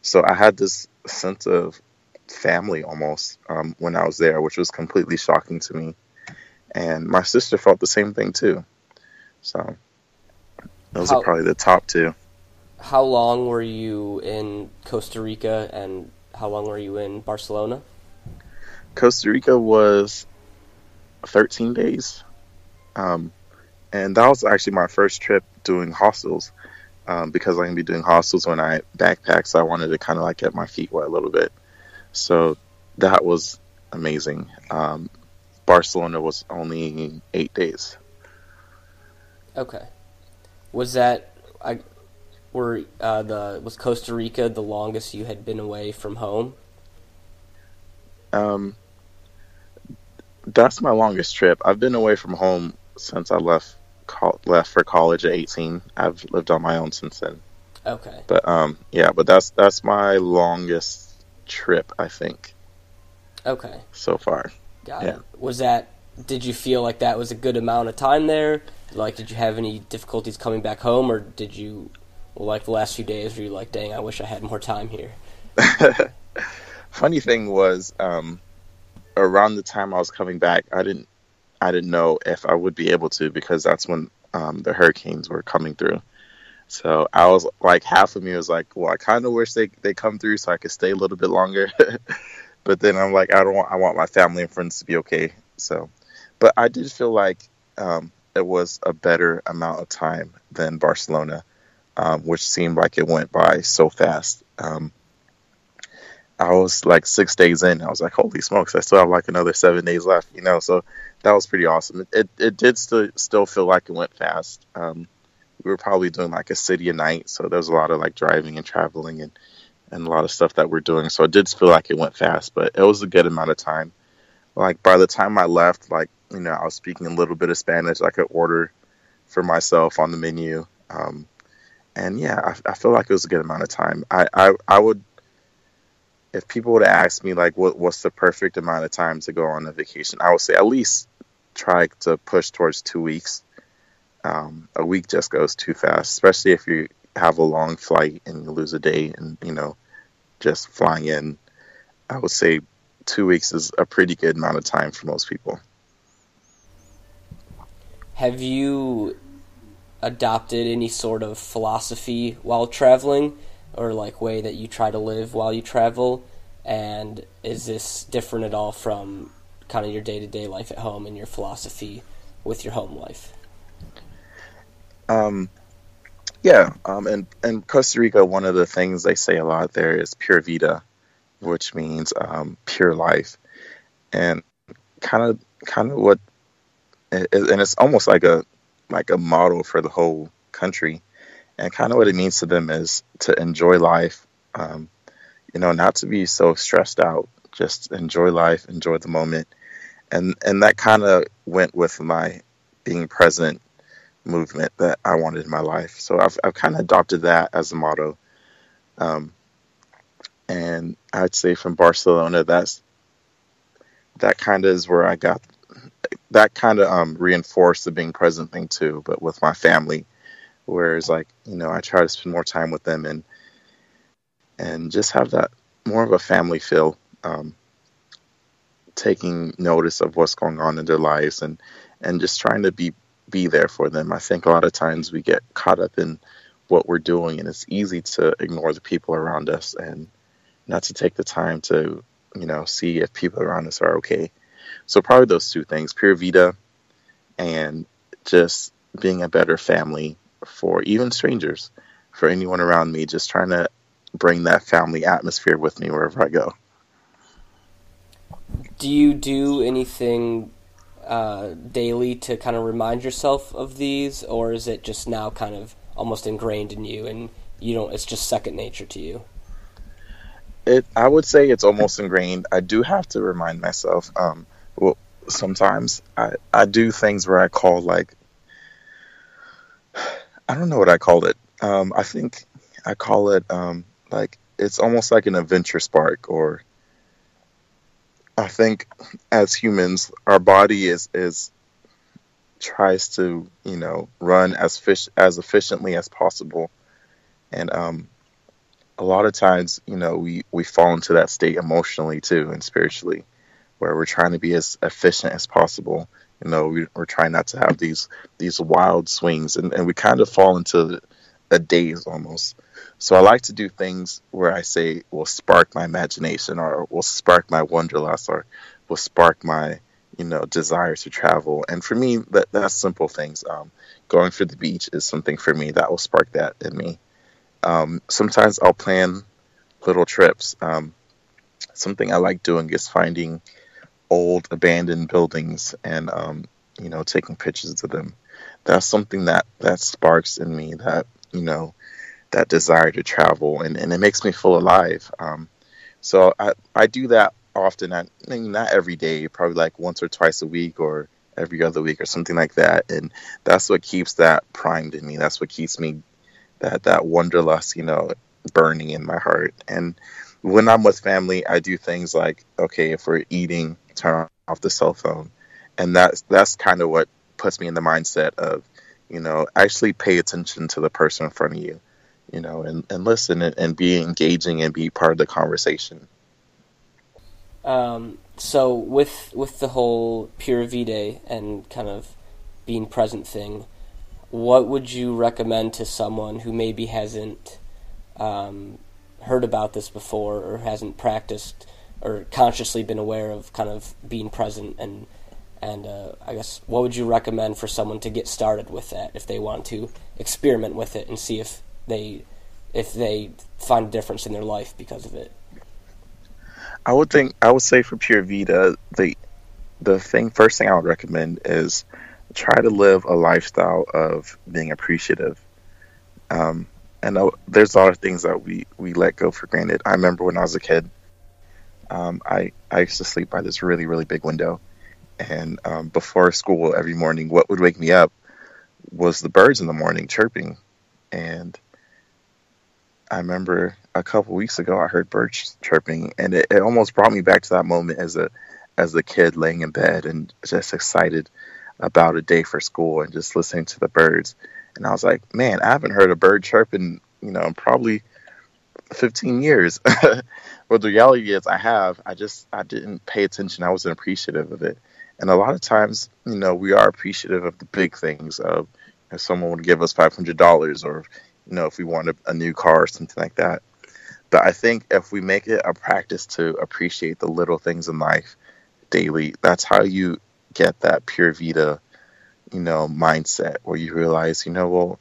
So I had this sense of family almost um, when I was there, which was completely shocking to me. And my sister felt the same thing too. So those are How probably the top two. how long were you in Costa Rica, and how long were you in Barcelona? Costa Rica was thirteen days. Um, and that was actually my first trip doing hostels um, because I'm going to be doing hostels when I backpack. So I wanted to kind of like get my feet wet a little bit. So that was amazing. Um, Barcelona was only eight days. Okay. Was that I were uh, the was Costa Rica the longest you had been away from home? Um, that's my longest trip. I've been away from home since I left col- left for college at eighteen. I've lived on my own since then. Okay. But um, yeah, but that's that's my longest trip, I think, Okay. so far. Got Yeah. it. Was that? Did you feel like that was a good amount of time there? Like, did you have any difficulties coming back home, or did you, well, like the last few days, were you like, dang, I wish I had more time here? Funny thing was, um, around the time I was coming back, I didn't I didn't know if I would be able to because that's when um, the hurricanes were coming through. So I was like, half of me was like, well, I kind of wish they they come through so I could stay a little bit longer. But then I'm like, I don't want I want my family and friends to be okay. So, but I did feel like um, it was a better amount of time than Barcelona, um, which seemed like it went by so fast. Um, I was like six days in. I was like, holy smokes, I still have like another seven days left, you know? So that was pretty awesome. It, it, it did still, still feel like it went fast. Um, we were probably doing like a city a night. So there was a lot of like driving and traveling and, and a lot of stuff that we're doing. So it did feel like it went fast, but it was a good amount of time. Like by the time I left, like, you know, I was speaking a little bit of Spanish. I could order for myself on the menu. Um, and yeah, I, I feel like it was a good amount of time. I, I, I would, if people would ask me like what what's the perfect amount of time to go on a vacation, I would say at least try to push towards two weeks. Um, a week just goes too fast, especially if you have a long flight and you lose a day and, you know, just flying in. I would say two weeks is a pretty good amount of time for most people. Have you adopted any sort of philosophy while traveling, or like way that you try to live while you travel? And is this different at all from kind of your day-to-day life at home and your philosophy with your home life? Um, yeah, um, and in Costa Rica, one of the things they say a lot there is pure vida, which means um, pure life, and kind of kind of what, and it's almost like a like a model for the whole country, and kind of what it means to them is to enjoy life, um, you know, not to be so stressed out, just enjoy life, enjoy the moment, and and that kind of went with my being present movement that I wanted in my life. So I've I've kind of adopted that as a motto. Um, and I'd say from Barcelona, that's that kind of is where I got that kind of um, reinforced the being present thing too, but with my family, whereas like, you know, I try to spend more time with them and and just have that more of a family feel, um, taking notice of what's going on in their lives and and just trying to be be there for them. I think a lot of times we get caught up in what we're doing, and it's easy to ignore the people around us and not to take the time to, you know, see if people around us are okay. So probably those two things, pure vida and just being a better family for even strangers, for anyone around me, just trying to bring that family atmosphere with me wherever I go. Do you do anything uh, daily to kind of remind yourself of these, or is it just now kind of almost ingrained in you and you don't, it's just second nature to you? It, I would say it's almost ingrained. I do have to remind myself. Um, well, sometimes I, I do things where I call like, I don't know what I call it. Um, I think I call it um, like, it's almost like an adventure spark, or I think as humans, our body is, is tries to, you know, run as fish as efficiently as possible. And, um, a lot of times, you know, we, we fall into that state emotionally too and spiritually, where we're trying to be as efficient as possible. You know, we, we're trying not to have these these wild swings, and, and we kind of fall into a daze almost. So I like to do things where I say will spark my imagination, or will spark my wanderlust, or will spark my, you know, desire to travel. And for me, that that's simple things. Um, going for the beach is something for me that will spark that in me. Um, sometimes I'll plan little trips. Um, something I like doing is finding old abandoned buildings and, um, you know, taking pictures of them. That's something that, that sparks in me that, you know, that desire to travel, and, and it makes me feel alive. Um, so I, I do that often. I mean, not every day, probably like once or twice a week or every other week or something like that. And that's what keeps that primed in me. That's what keeps me that, that wanderlust, you know, burning in my heart. And when I'm with family, I do things like, okay, if we're eating, turn off the cell phone. And that's, that's kind of what puts me in the mindset of, you know, actually pay attention to the person in front of you, you know, and, and listen and, and be engaging and be part of the conversation. Um, so with with the whole Pura Vida and kind of being present thing, what would you recommend to someone who maybe hasn't um, heard about this before, or hasn't practiced or consciously been aware of kind of being present, and and uh, I guess what would you recommend for someone to get started with that if they want to experiment with it and see if they if they find a difference in their life because of it? I would think I would say for Pura Vida, the the thing first thing I would recommend is try to live a lifestyle of being appreciative. Um, and uh, there's a lot of things that we, we let go for granted. I remember when I was a kid, um, I I used to sleep by this really really big window, and um, before school every morning, what would wake me up was the birds in the morning chirping. And I remember a couple weeks ago, I heard birds chirping, and it, it almost brought me back to that moment as a as a kid laying in bed and just excited about a day for school and just listening to the birds. And I was like, man, I haven't heard a bird chirp in, you know, probably fifteen years. Well, the reality is I have. I just I didn't pay attention. I wasn't appreciative of it. And a lot of times, you know, we are appreciative of the big things. Of if someone would give us five hundred dollars, or you know, if we want a, a new car or something like that. But I think if we make it a practice to appreciate the little things in life daily, that's how you get that Pura Vida, you know, mindset where you realize, you know, well,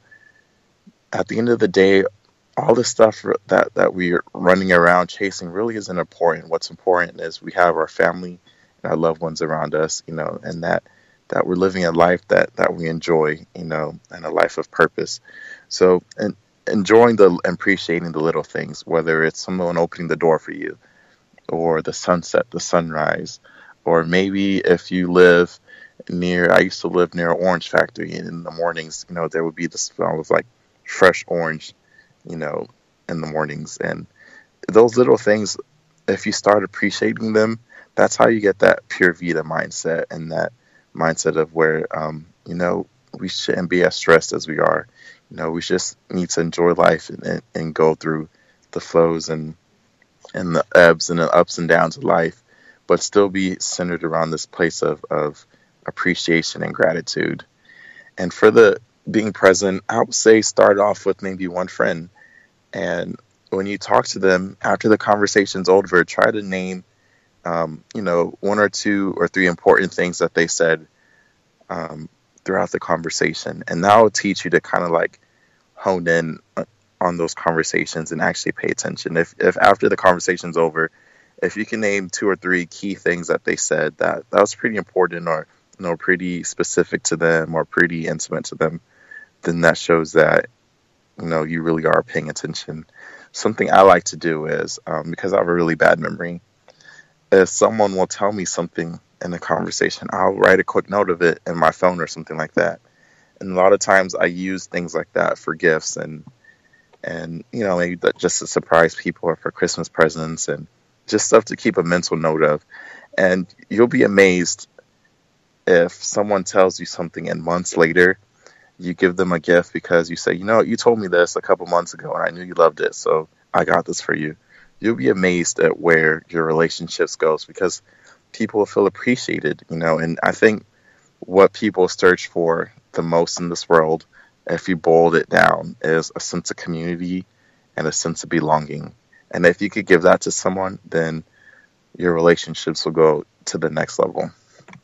at the end of the day, all the stuff that, that we're running around chasing really isn't important. What's important is we have our family and our loved ones around us, you know, and that, that we're living a life that, that we enjoy, you know, and a life of purpose. So, and enjoying the appreciating the little things, whether it's someone opening the door for you, or the sunset, the sunrise, or maybe if you live near, I used to live near an orange factory, and in the mornings, you know, there would be the smell of like fresh orange, you know, in the mornings. And those little things, if you start appreciating them, that's how you get that Pura Vida mindset, and that mindset of where, um, you know, we shouldn't be as stressed as we are. You know, we just need to enjoy life and, and, and go through the flows and and the ebbs and the ups and downs of life, but still be centered around this place of, of appreciation and gratitude. And for the being present, I would say start off with maybe one friend. And when you talk to them after the conversation's over, try to name, um, you know, one or two or three important things that they said um, throughout the conversation. And that will teach you to kind of like hone in on those conversations and actually pay attention. If, if after the conversation's over, if you can name two or three key things that they said that that was pretty important, or, you know, pretty specific to them, or pretty intimate to them, then that shows that, you know, you really are paying attention. Something I like to do is, um, because I have a really bad memory, if someone will tell me something in a conversation, I'll write a quick note of it in my phone or something like that. And a lot of times I use things like that for gifts and, and you know, maybe that just to surprise people, or for Christmas presents, and just stuff to keep a mental note of. And you'll be amazed if someone tells you something and months later you give them a gift because you say, you know, you told me this a couple months ago and I knew you loved it, so I got this for you. You'll be amazed at where your relationships goes because people will feel appreciated, you know. And I think what people search for the most in this world, if you boiled it down, is a sense of community and a sense of belonging. And if you could give that to someone, then your relationships will go to the next level.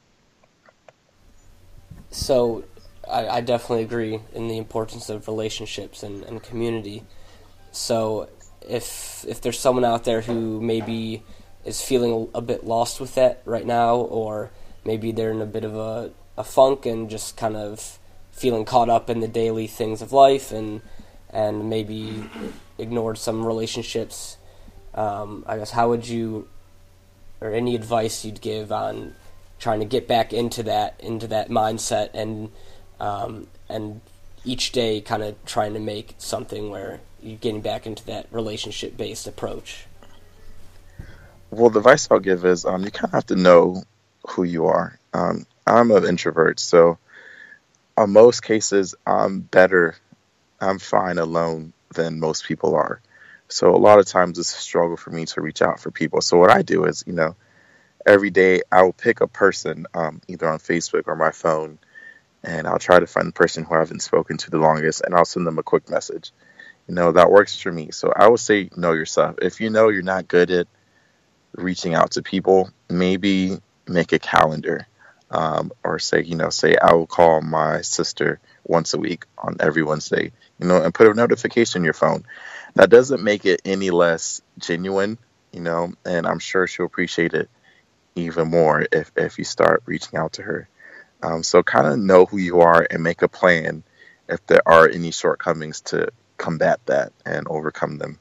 So I, I definitely agree in the importance of relationships and, and community. So if if there's someone out there who maybe is feeling a, a bit lost with that right now, or maybe they're in a bit of a, a funk and just kind of feeling caught up in the daily things of life and and maybe ignored some relationships, um, I guess how would you, or any advice you'd give on trying to get back into that into that mindset and um, and each day kind of trying to make something where you're getting back into that relationship-based approach? Well, the advice I'll give is um, you kind of have to know who you are. Um, I'm an introvert, so in most cases, I'm better, I'm fine alone than most people are. So a lot of times it's a struggle for me to reach out for people. So what I do is, you know, every day I will pick a person, um, either on Facebook or my phone, and I'll try to find the person who I haven't spoken to the longest, and I'll send them a quick message. You know, that works for me. So I would say know yourself. If you know you're not good at reaching out to people, maybe make a calendar. Um, or say, you know, say I will call my sister once a week on every Wednesday, you know, and put a notification in your phone. That doesn't make it any less genuine, you know, and I'm sure she'll appreciate it even more if, if you start reaching out to her. Um, so kind of know who you are and make a plan if there are any shortcomings to combat that and overcome them.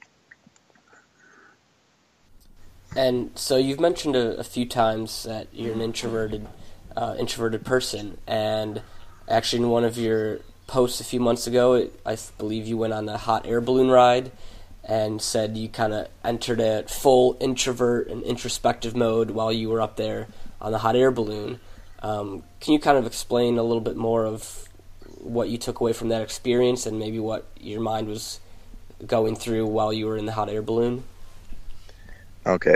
And so you've mentioned a, a few times that you're an introverted uh, introverted person, and actually in one of your posts a few months ago, it, I believe you went on a hot air balloon ride and said you kind of entered a full introvert and introspective mode while you were up there on the hot air balloon. Um, can you kind of explain a little bit more of what you took away from that experience and maybe what your mind was going through while you were in the hot air balloon? Okay.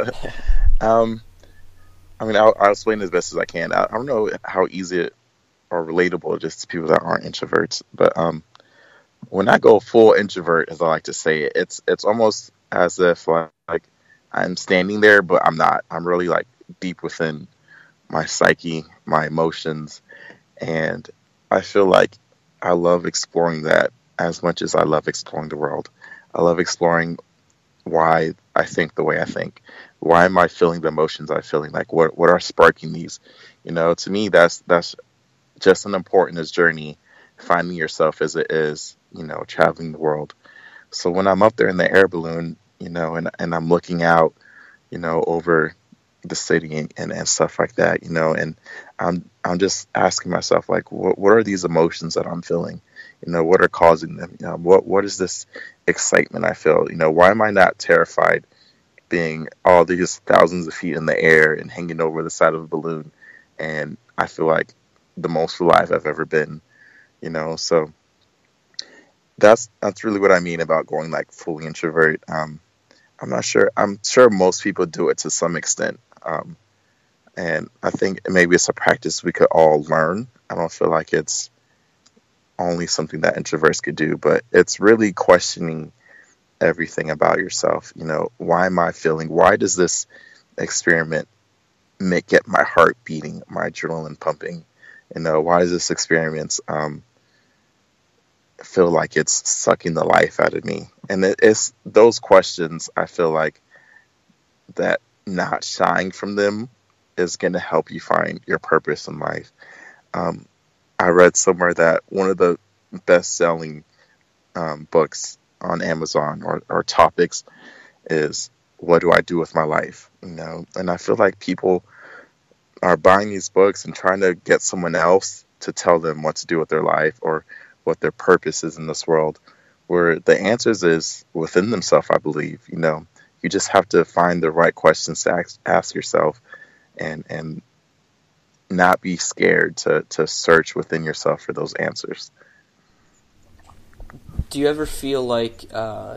um, I mean, I'll, I'll explain as best as I can. I, I don't know how easy it, or relatable it is to people that aren't introverts, but um, when I go full introvert, as I like to say it, it's it's almost as if like, like I'm standing there, but I'm not. I'm really like deep within my psyche, my emotions, and I feel like I love exploring that as much as I love exploring the world. I love exploring why I think the way I think. Why am I feeling the emotions I'm feeling? Like what what are sparking these? You know, to me that's that's just as important as journey, finding yourself as it is, you know, traveling the world. So when I'm up there in the air balloon, you know, and, and I'm looking out, you know, over the city and, and, and stuff like that, you know, and I'm I'm just asking myself, like, what what are these emotions that I'm feeling? You know, what are causing them? You know, what what is this excitement I feel? You know, why am I not terrified being all these thousands of feet in the air and hanging over the side of a balloon? And I feel like the most alive I've ever been, you know, so that's that's really what I mean about going like fully introvert. Um, I'm not sure. I'm sure most people do it to some extent. Um, and I think maybe it's a practice we could all learn. I don't feel like it's only something that introverts could do, but it's really questioning everything about yourself. You know, why am I feeling? Why does this experiment make get my heart beating, my adrenaline pumping? You know, why does this experiment um, feel like it's sucking the life out of me? And it, it's those questions, I feel like, that not shying from them is going to help you find your purpose in life. Um, I read somewhere that one of the best-selling um, books on Amazon or, or topics is, what do I do with my life? You know, and I feel like people are buying these books and trying to get someone else to tell them what to do with their life or what their purpose is in this world, where the answers is within themselves, I believe. You know, you just have to find the right questions to ask, ask yourself and and not be scared to, to search within yourself for those answers. Do you ever feel like uh,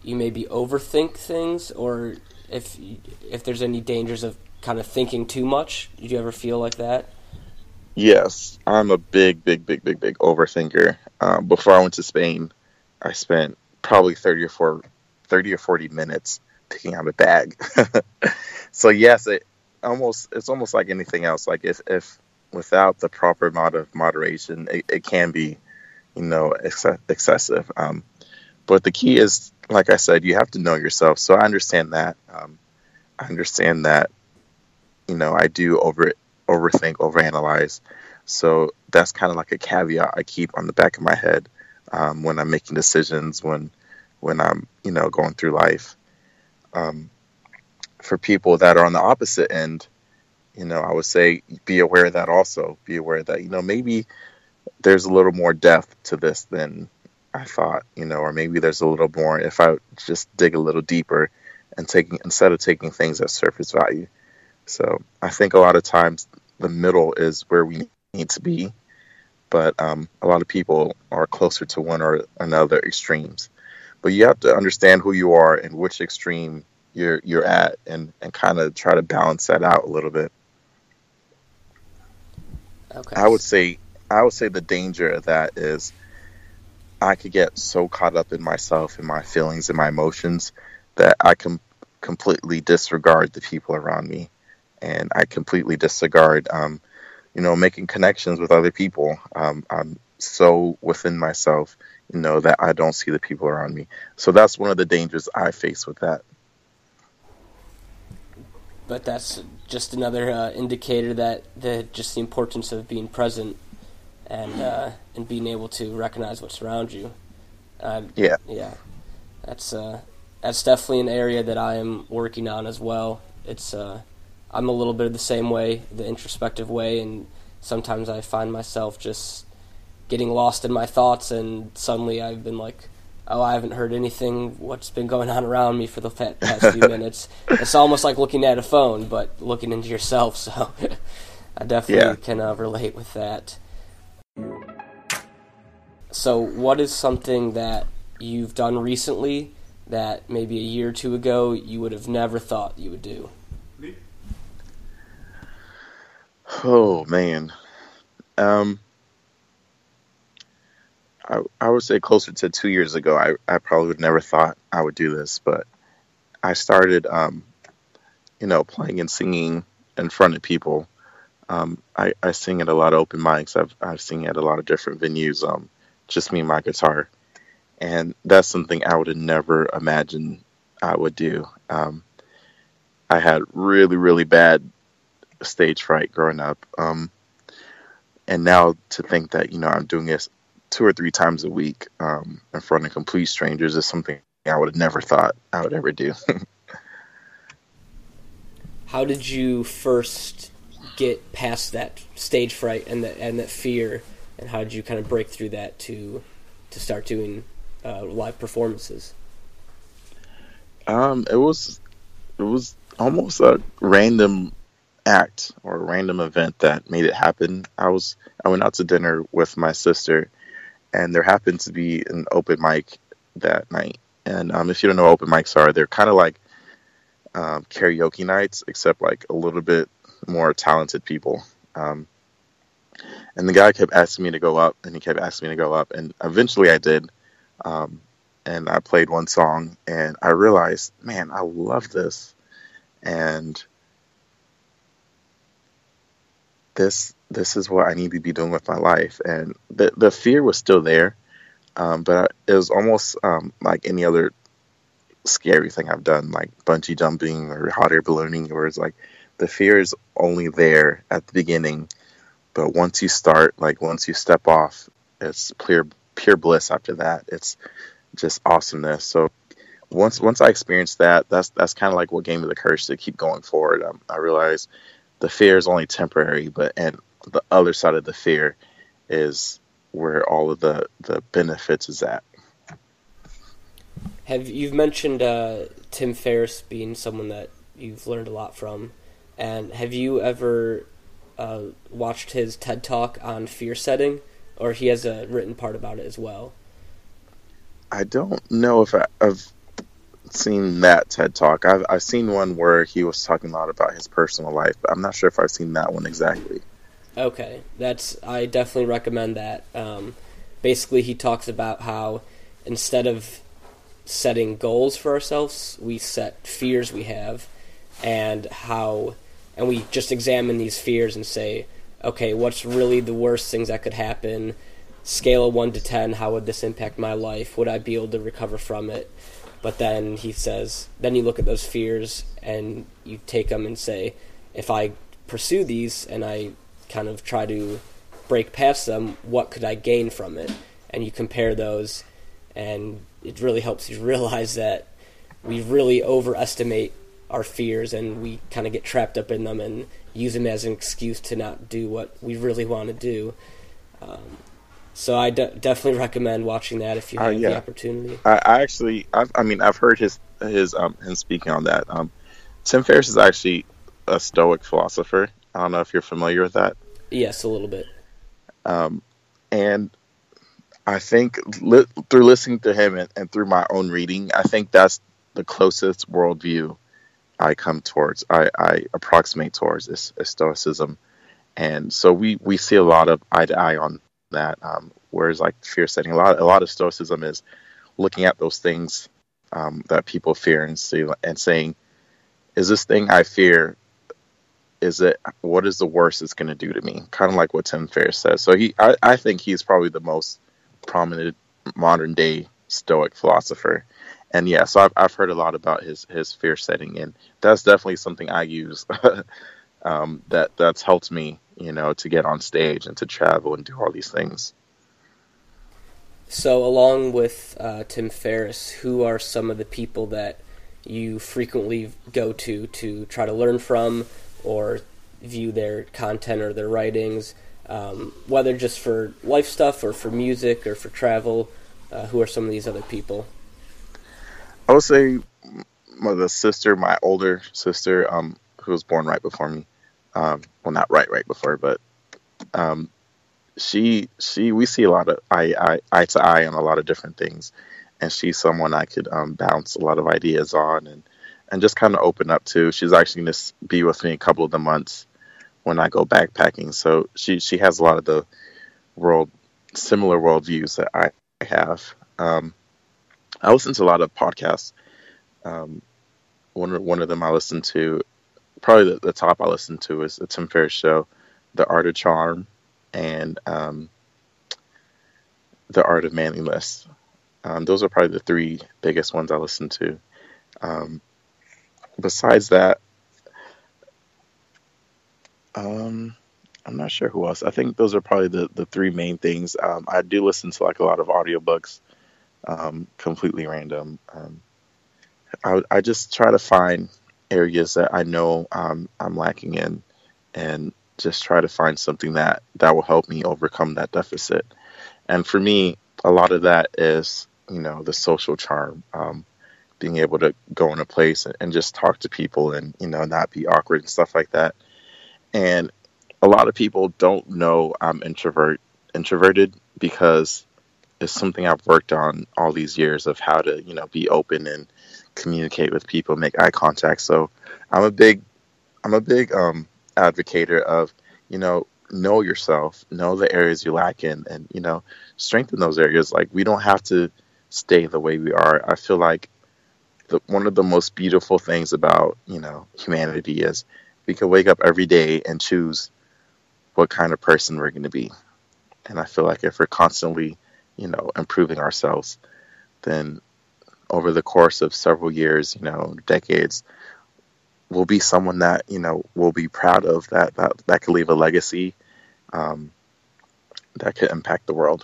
you maybe overthink things, or if if there's any dangers of kind of thinking too much. Did you ever feel like that? Yes, I'm a big, big, big, big, big overthinker. Um, before I went to Spain, I spent probably thirty or four, thirty or forty minutes picking out a bag. So yes, it almost it's almost like anything else. Like if, if without the proper amount of moderation, it, it can be, you know, ex- excessive. Um, but the key is, like I said, you have to know yourself. So I understand that. Um, I understand that, you know, I do over overthink, overanalyze. So that's kind of like a caveat I keep on the back of my head um, when I'm making decisions, when when I'm, you know, going through life. Um, for people that are on the opposite end, you know, I would say be aware of that also. Be aware that, you know, maybe there's a little more depth to this than I thought, you know, or maybe there's a little more if I just dig a little deeper and taking instead of taking things at surface value. So I think a lot of times the middle is where we need to be, but um, a lot of people are closer to one or another extremes. But you have to understand who you are and which extreme you're you're at, and, and kind of try to balance that out a little bit. Okay. I would say I would say the danger of that is I could get so caught up in myself and my feelings and my emotions that I can completely disregard the people around me, and I completely disregard, um, you know, making connections with other people. Um, I'm so within myself, you know, that I don't see the people around me. So that's one of the dangers I face with that. But that's just another uh, indicator that the just the importance of being present and uh, and being able to recognize what's around you. Uh, Yeah. Yeah. That's uh, that's definitely an area that I am working on as well. It's uh, I'm a little bit of the same way, the introspective way, and sometimes I find myself just getting lost in my thoughts, and suddenly I've been like, oh, I haven't heard anything, what's been going on around me for the past few minutes. It's almost like looking at a phone, but looking into yourself, so I definitely Yeah. can uh, relate with that. So what is something that you've done recently that maybe a year or two ago you would have never thought you would do? Oh man. Um, I I would say closer to two years ago, I, I probably would never thought I would do this, but I started, um, you know, playing and singing in front of people. Um, I, I sing at a lot of open mics. I've I've sing at a lot of different venues. Um, just me and my guitar, and that's something I would have never imagined I would do. Um, I had really really bad stage fright growing up, um, and now to think that, you know, I'm doing this two or three times a week um, in front of complete strangers is something I would have never thought I would ever do. How did you first get past that stage fright and that and that fear, and how did you kind of break through that to to start doing uh, live performances? um, it was it was almost a random act or a random event that made it happen. I was I went out to dinner with my sister, and there happened to be an open mic that night. And um, if you don't know what open mics are, they're kind of like um, karaoke nights, except like a little bit more talented people. Um, and the guy kept asking me to go up, and he kept asking me to go up, and eventually I did. Um, and I played one song, and I realized, man, I love this, and this this is what I need to be doing with my life. And the the fear was still there, um, but it was almost um, like any other scary thing I've done, like bungee jumping or hot air ballooning, where it's like the fear is only there at the beginning, but once you start, like once you step off, it's pure pure bliss after that. It's just awesomeness. So once once I experienced that, that's that's kind of like what gave me the courage to keep going forward. Um, I realized the fear is only temporary, but and the other side of the fear is where all of the, the benefits is at. Have you've mentioned uh, Tim Ferriss being someone that you've learned a lot from, and have you ever uh, watched his TED Talk on fear setting, or he has a written part about it as well? I don't know if I, I've seen that TED Talk. I've I've seen one where he was talking a lot about his personal life, but I'm not sure if I've seen that one exactly. Okay, that's I definitely recommend that. Um, basically, he talks about how instead of setting goals for ourselves, we set fears we have, and how, and we just examine these fears and say, okay, what's really the worst things that could happen? Scale of one to ten, how would this impact my life? Would I be able to recover from it? But then he says, then you look at those fears and you take them and say, if I pursue these and I kind of try to break past them, what could I gain from it? And you compare those, and it really helps you realize that we really overestimate our fears, and we kind of get trapped up in them and use them as an excuse to not do what we really want to do. Um, so I de- definitely recommend watching that if you have uh, yeah. the opportunity. I, I actually, I've, I mean, I've heard his his um him speaking on that. Um, Tim Ferriss is actually a Stoic philosopher. I don't know if you're familiar with that. Yes, a little bit. Um, and I think li- through listening to him and, and through my own reading, I think that's the closest worldview I come towards. I, I approximate towards is, is Stoicism, and so we, we see a lot of eye to eye on that. Um, whereas like fear setting, a lot a lot of Stoicism is looking at those things um, that people fear and see and saying, is this thing I fear? Is it, what is the worst it's going to do to me? Kind of like what Tim Ferriss says. So he, I, I think he's probably the most prominent modern day Stoic philosopher. And yeah, so I've, I've heard a lot about his, his fear setting, and that's definitely something I use um, that that's helped me, you know, to get on stage and to travel and do all these things. So along with uh, Tim Ferriss, who are some of the people that you frequently go to to try to learn from or view their content or their writings, um, whether just for life stuff or for music or for travel? Uh, who are some of these other people? I would say my the sister, my older sister, um, who was born right before me. Um, well, not right, right before, but um, she, she, we see a lot of eye, eye, eye to eye on a lot of different things, and she's someone I could um, bounce a lot of ideas on and, and just kind of open up to. She's actually going to be with me a couple of the months when I go backpacking. So she, she has a lot of the world, similar worldviews that I have. Um, I listen to a lot of podcasts. Um, one of, one of them I listen to, probably the, the top I listen to is the Tim Ferriss Show, The Art of Charm, and um, The Art of Manliness. Um, those are probably the three biggest ones I listen to. Um, besides that, um, I'm not sure who else. I think those are probably the, the three main things. Um, I do listen to like a lot of audiobooks, um, completely random. Um, I, I just try to find areas that I know um, I'm lacking in, and just try to find something that, that will help me overcome that deficit. And for me, a lot of that is, you know, the social charm, um, being able to go in a place and, and just talk to people and, you know, not be awkward and stuff like that. And a lot of people don't know I'm introvert introverted because it's something I've worked on all these years of how to, you know, be open and communicate with people, make eye contact. So I'm a big, I'm a big um, advocator of, you know, know yourself, know the areas you lack in, and, you know, strengthen those areas. Like, we don't have to stay the way we are. I feel like the, one of the most beautiful things about, you know, humanity is we can wake up every day and choose what kind of person we're going to be. And I feel like if we're constantly, you know, improving ourselves, then over the course of several years, you know, decades, we'll be someone that, you know, we'll be proud of, that that, that could leave a legacy, um, that could impact the world.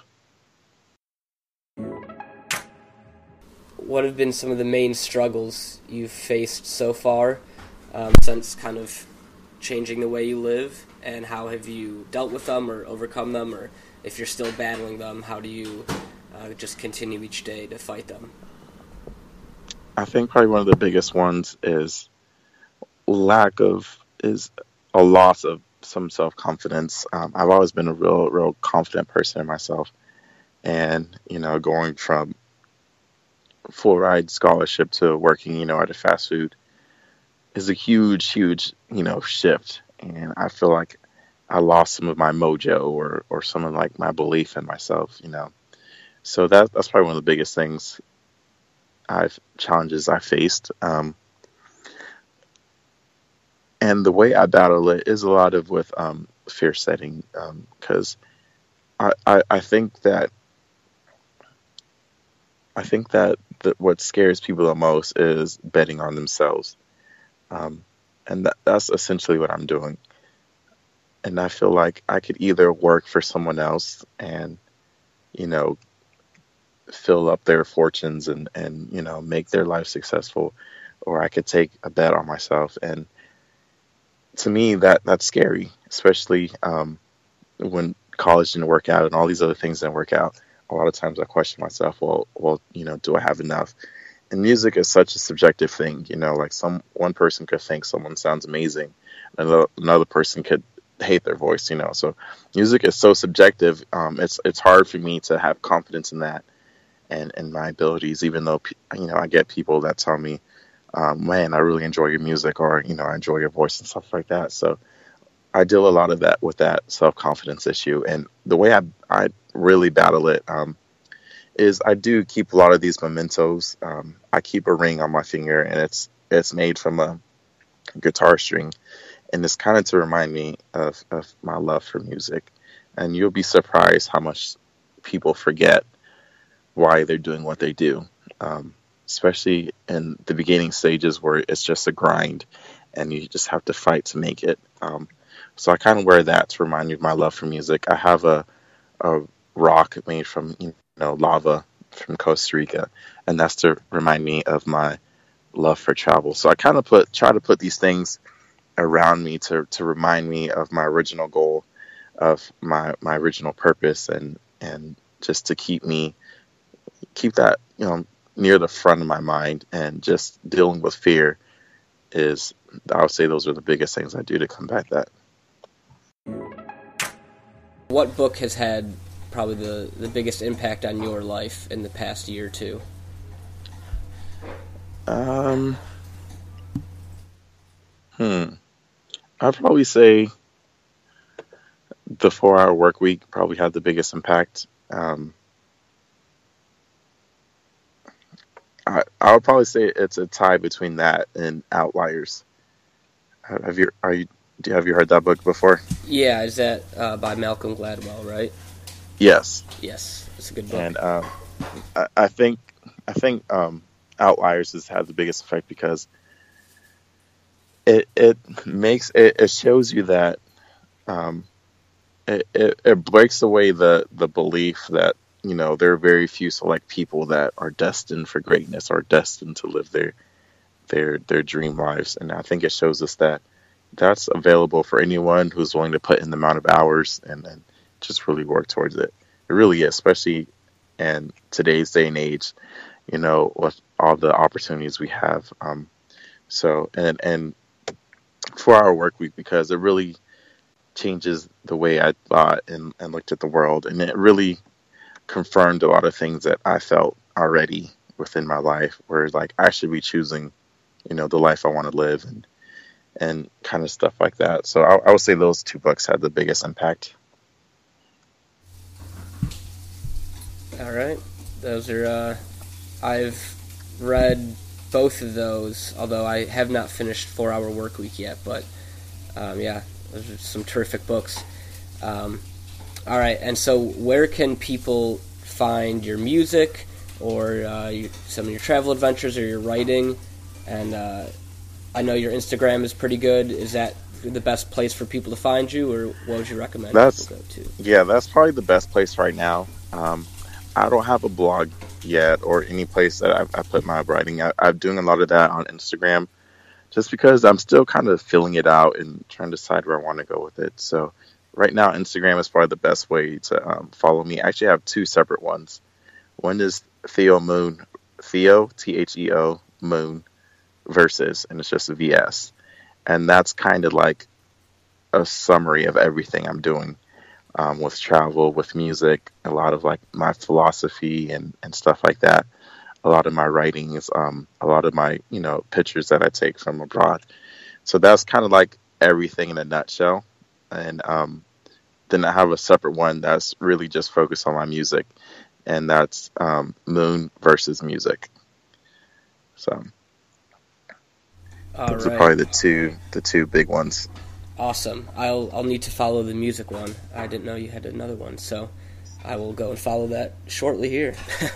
What have been some of the main struggles you've faced so far, um, since kind of changing the way you live, and how have you dealt with them or overcome them, or if you're still battling them, how do you uh, just continue each day to fight them? I think probably one of the biggest ones is lack of, is a loss of some self-confidence. Um, I've always been a real, real confident person in myself. And, you know, going from full ride scholarship to working, you know, at a fast food is a huge, huge, you know, shift. And I feel like I lost some of my mojo or, or some of like my belief in myself, you know. So that that's probably one of the biggest things I've challenges I faced. Um, and the way I battle it is a lot of with um, fear setting, because I, I, I think that I think that the, what scares people the most is betting on themselves. Um, and that, that's essentially what I'm doing. And I feel like I could either work for someone else and, you know, fill up their fortunes and, and, you know, make their life successful, or I could take a bet on myself. And to me, that that's scary, especially um, when college didn't work out and all these other things didn't work out. A lot of times I question myself, well, well, you know, do I have enough? And music is such a subjective thing, you know, like some one person could think someone sounds amazing, another another person could hate their voice, you know. So music is so subjective. Um, it's it's hard for me to have confidence in that and and my abilities, even though you know I get people that tell me, um, "Man, I really enjoy your music," or you know, "I enjoy your voice" and stuff like that. So I deal a lot of that with that self confidence issue, and the way I I really battle it. Um, is I do keep a lot of these mementos. Um, I keep a ring on my finger, and it's it's made from a guitar string, and it's kind of to remind me of, of my love for music. And you'll be surprised how much people forget why they're doing what they do, um, especially in the beginning stages where it's just a grind, and you just have to fight to make it. Um, so I kind of wear that to remind me of my love for music. I have a, a rock made from you know lava from Costa Rica, and that's to remind me of my love for travel. So I kind of put try to put these things around me to to remind me of my original goal, of my my original purpose, and and just to keep me keep that you know near the front of my mind. And just dealing with fear is, I would say, those are the biggest things I do to combat that. What book has had probably the, the biggest impact on your life in the past year or two? Um, hmm. I'd probably say the Four Hour Work Week probably had the biggest impact. Um, I I would probably say it's a tie between that and Outliers. Have you are you do have you heard that book before? Yeah, is that uh, by Malcolm Gladwell, right? Yes. Yes, it's a good book. And um, I, I think I think um, Outliers has had the biggest effect because it it makes it, it shows you that um, it, it it breaks away the the belief that you know there are very few select people that are destined for greatness or destined to live their their their dream lives. And I think it shows us that that's available for anyone who's willing to put in the amount of hours and, and just really work towards it. It really is, especially in today's day and age, you know, with all the opportunities we have. Um, so, and, and Four Hour Work Week, because it really changes the way I thought and, and looked at the world. And it really confirmed a lot of things that I felt already within my life, where like I should be choosing, you know, the life I want to live and, and kind of stuff like that. So I, I would say those two books had the biggest impact. All right. Those are, uh, I've read both of those, although I have not finished Four Hour Work Week yet, but um, yeah, those are some terrific books. Um, all right, and so where can people find your music or uh, you, some of your travel adventures or your writing? And uh, I know your Instagram is pretty good. Is that the best place for people to find you, or what would you recommend that's, people go to? Yeah, that's probably the best place right now. Um, I don't have a blog yet or any place that I, I put my writing. I, I'm doing a lot of that on Instagram just because I'm still kind of filling it out and trying to decide where I want to go with it. So right now, Instagram is probably the best way to um, follow me. I actually have two separate ones. One is Theo Moon, Theo, T H E O, Moon, Versus, and it's just a V S. And that's kind of like a summary of everything I'm doing. Um, with travel, with music, a lot of like my philosophy and, and stuff like that. a lot of my writings, um, a lot of my, you know, pictures that I take from abroad. So that's kind of like everything in a nutshell. And um, then I have a separate one that's really just focused on my music, and that's um, Moon versus Music. So All those are right. probably the two the two big ones. Awesome. I'll I'll need to follow the music one. I didn't know you had another one, so I will go and follow that shortly here.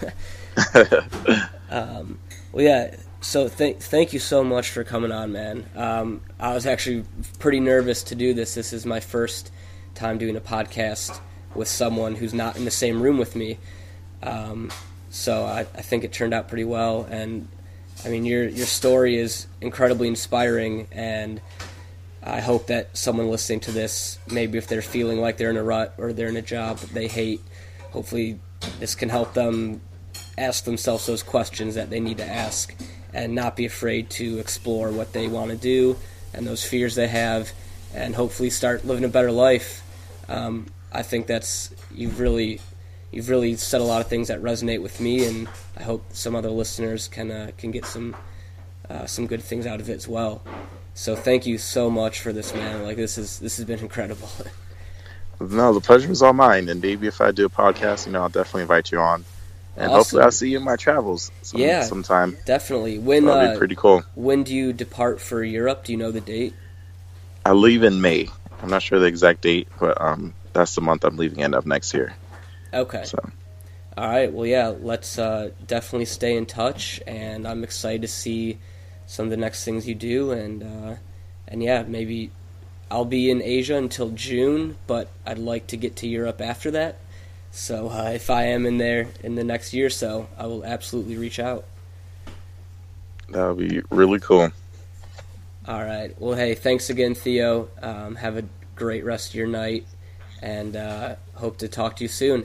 um, well, yeah. So thank thank you so much for coming on, man. Um, I was actually pretty nervous to do this. This is my first time doing a podcast with someone who's not in the same room with me. Um, so I, I think it turned out pretty well. And I mean, your your story is incredibly inspiring, and I hope that someone listening to this, maybe if they're feeling like they're in a rut or they're in a job that they hate, hopefully this can help them ask themselves those questions that they need to ask and not be afraid to explore what they want to do and those fears they have, and hopefully start living a better life. Um, I think that's you've really you've really said a lot of things that resonate with me, and I hope some other listeners can uh, can get some uh, some good things out of it as well. So thank you so much for this, man. Like this is this has been incredible. No, the pleasure is all mine. And maybe if I do a podcast, you know, I'll definitely invite you on. And Awesome. hopefully I'll see you in my travels some, Yeah, sometime. Definitely. When That'll uh, be pretty cool. When do you depart for Europe? Do you know the date? I leave in May. I'm not sure the exact date, but um, that's the month I'm leaving end of next year. Okay. So. All right. Well, yeah, let's uh, definitely stay in touch, and I'm excited to see some of the next things you do, and uh, and yeah, maybe I'll be in Asia until June, but I'd like to get to Europe after that. So uh, if I am in there in the next year or so, I will absolutely reach out. That would be really cool. All right. Well, hey, thanks again, Theo. Um, have a great rest of your night, and uh, hope to talk to you soon.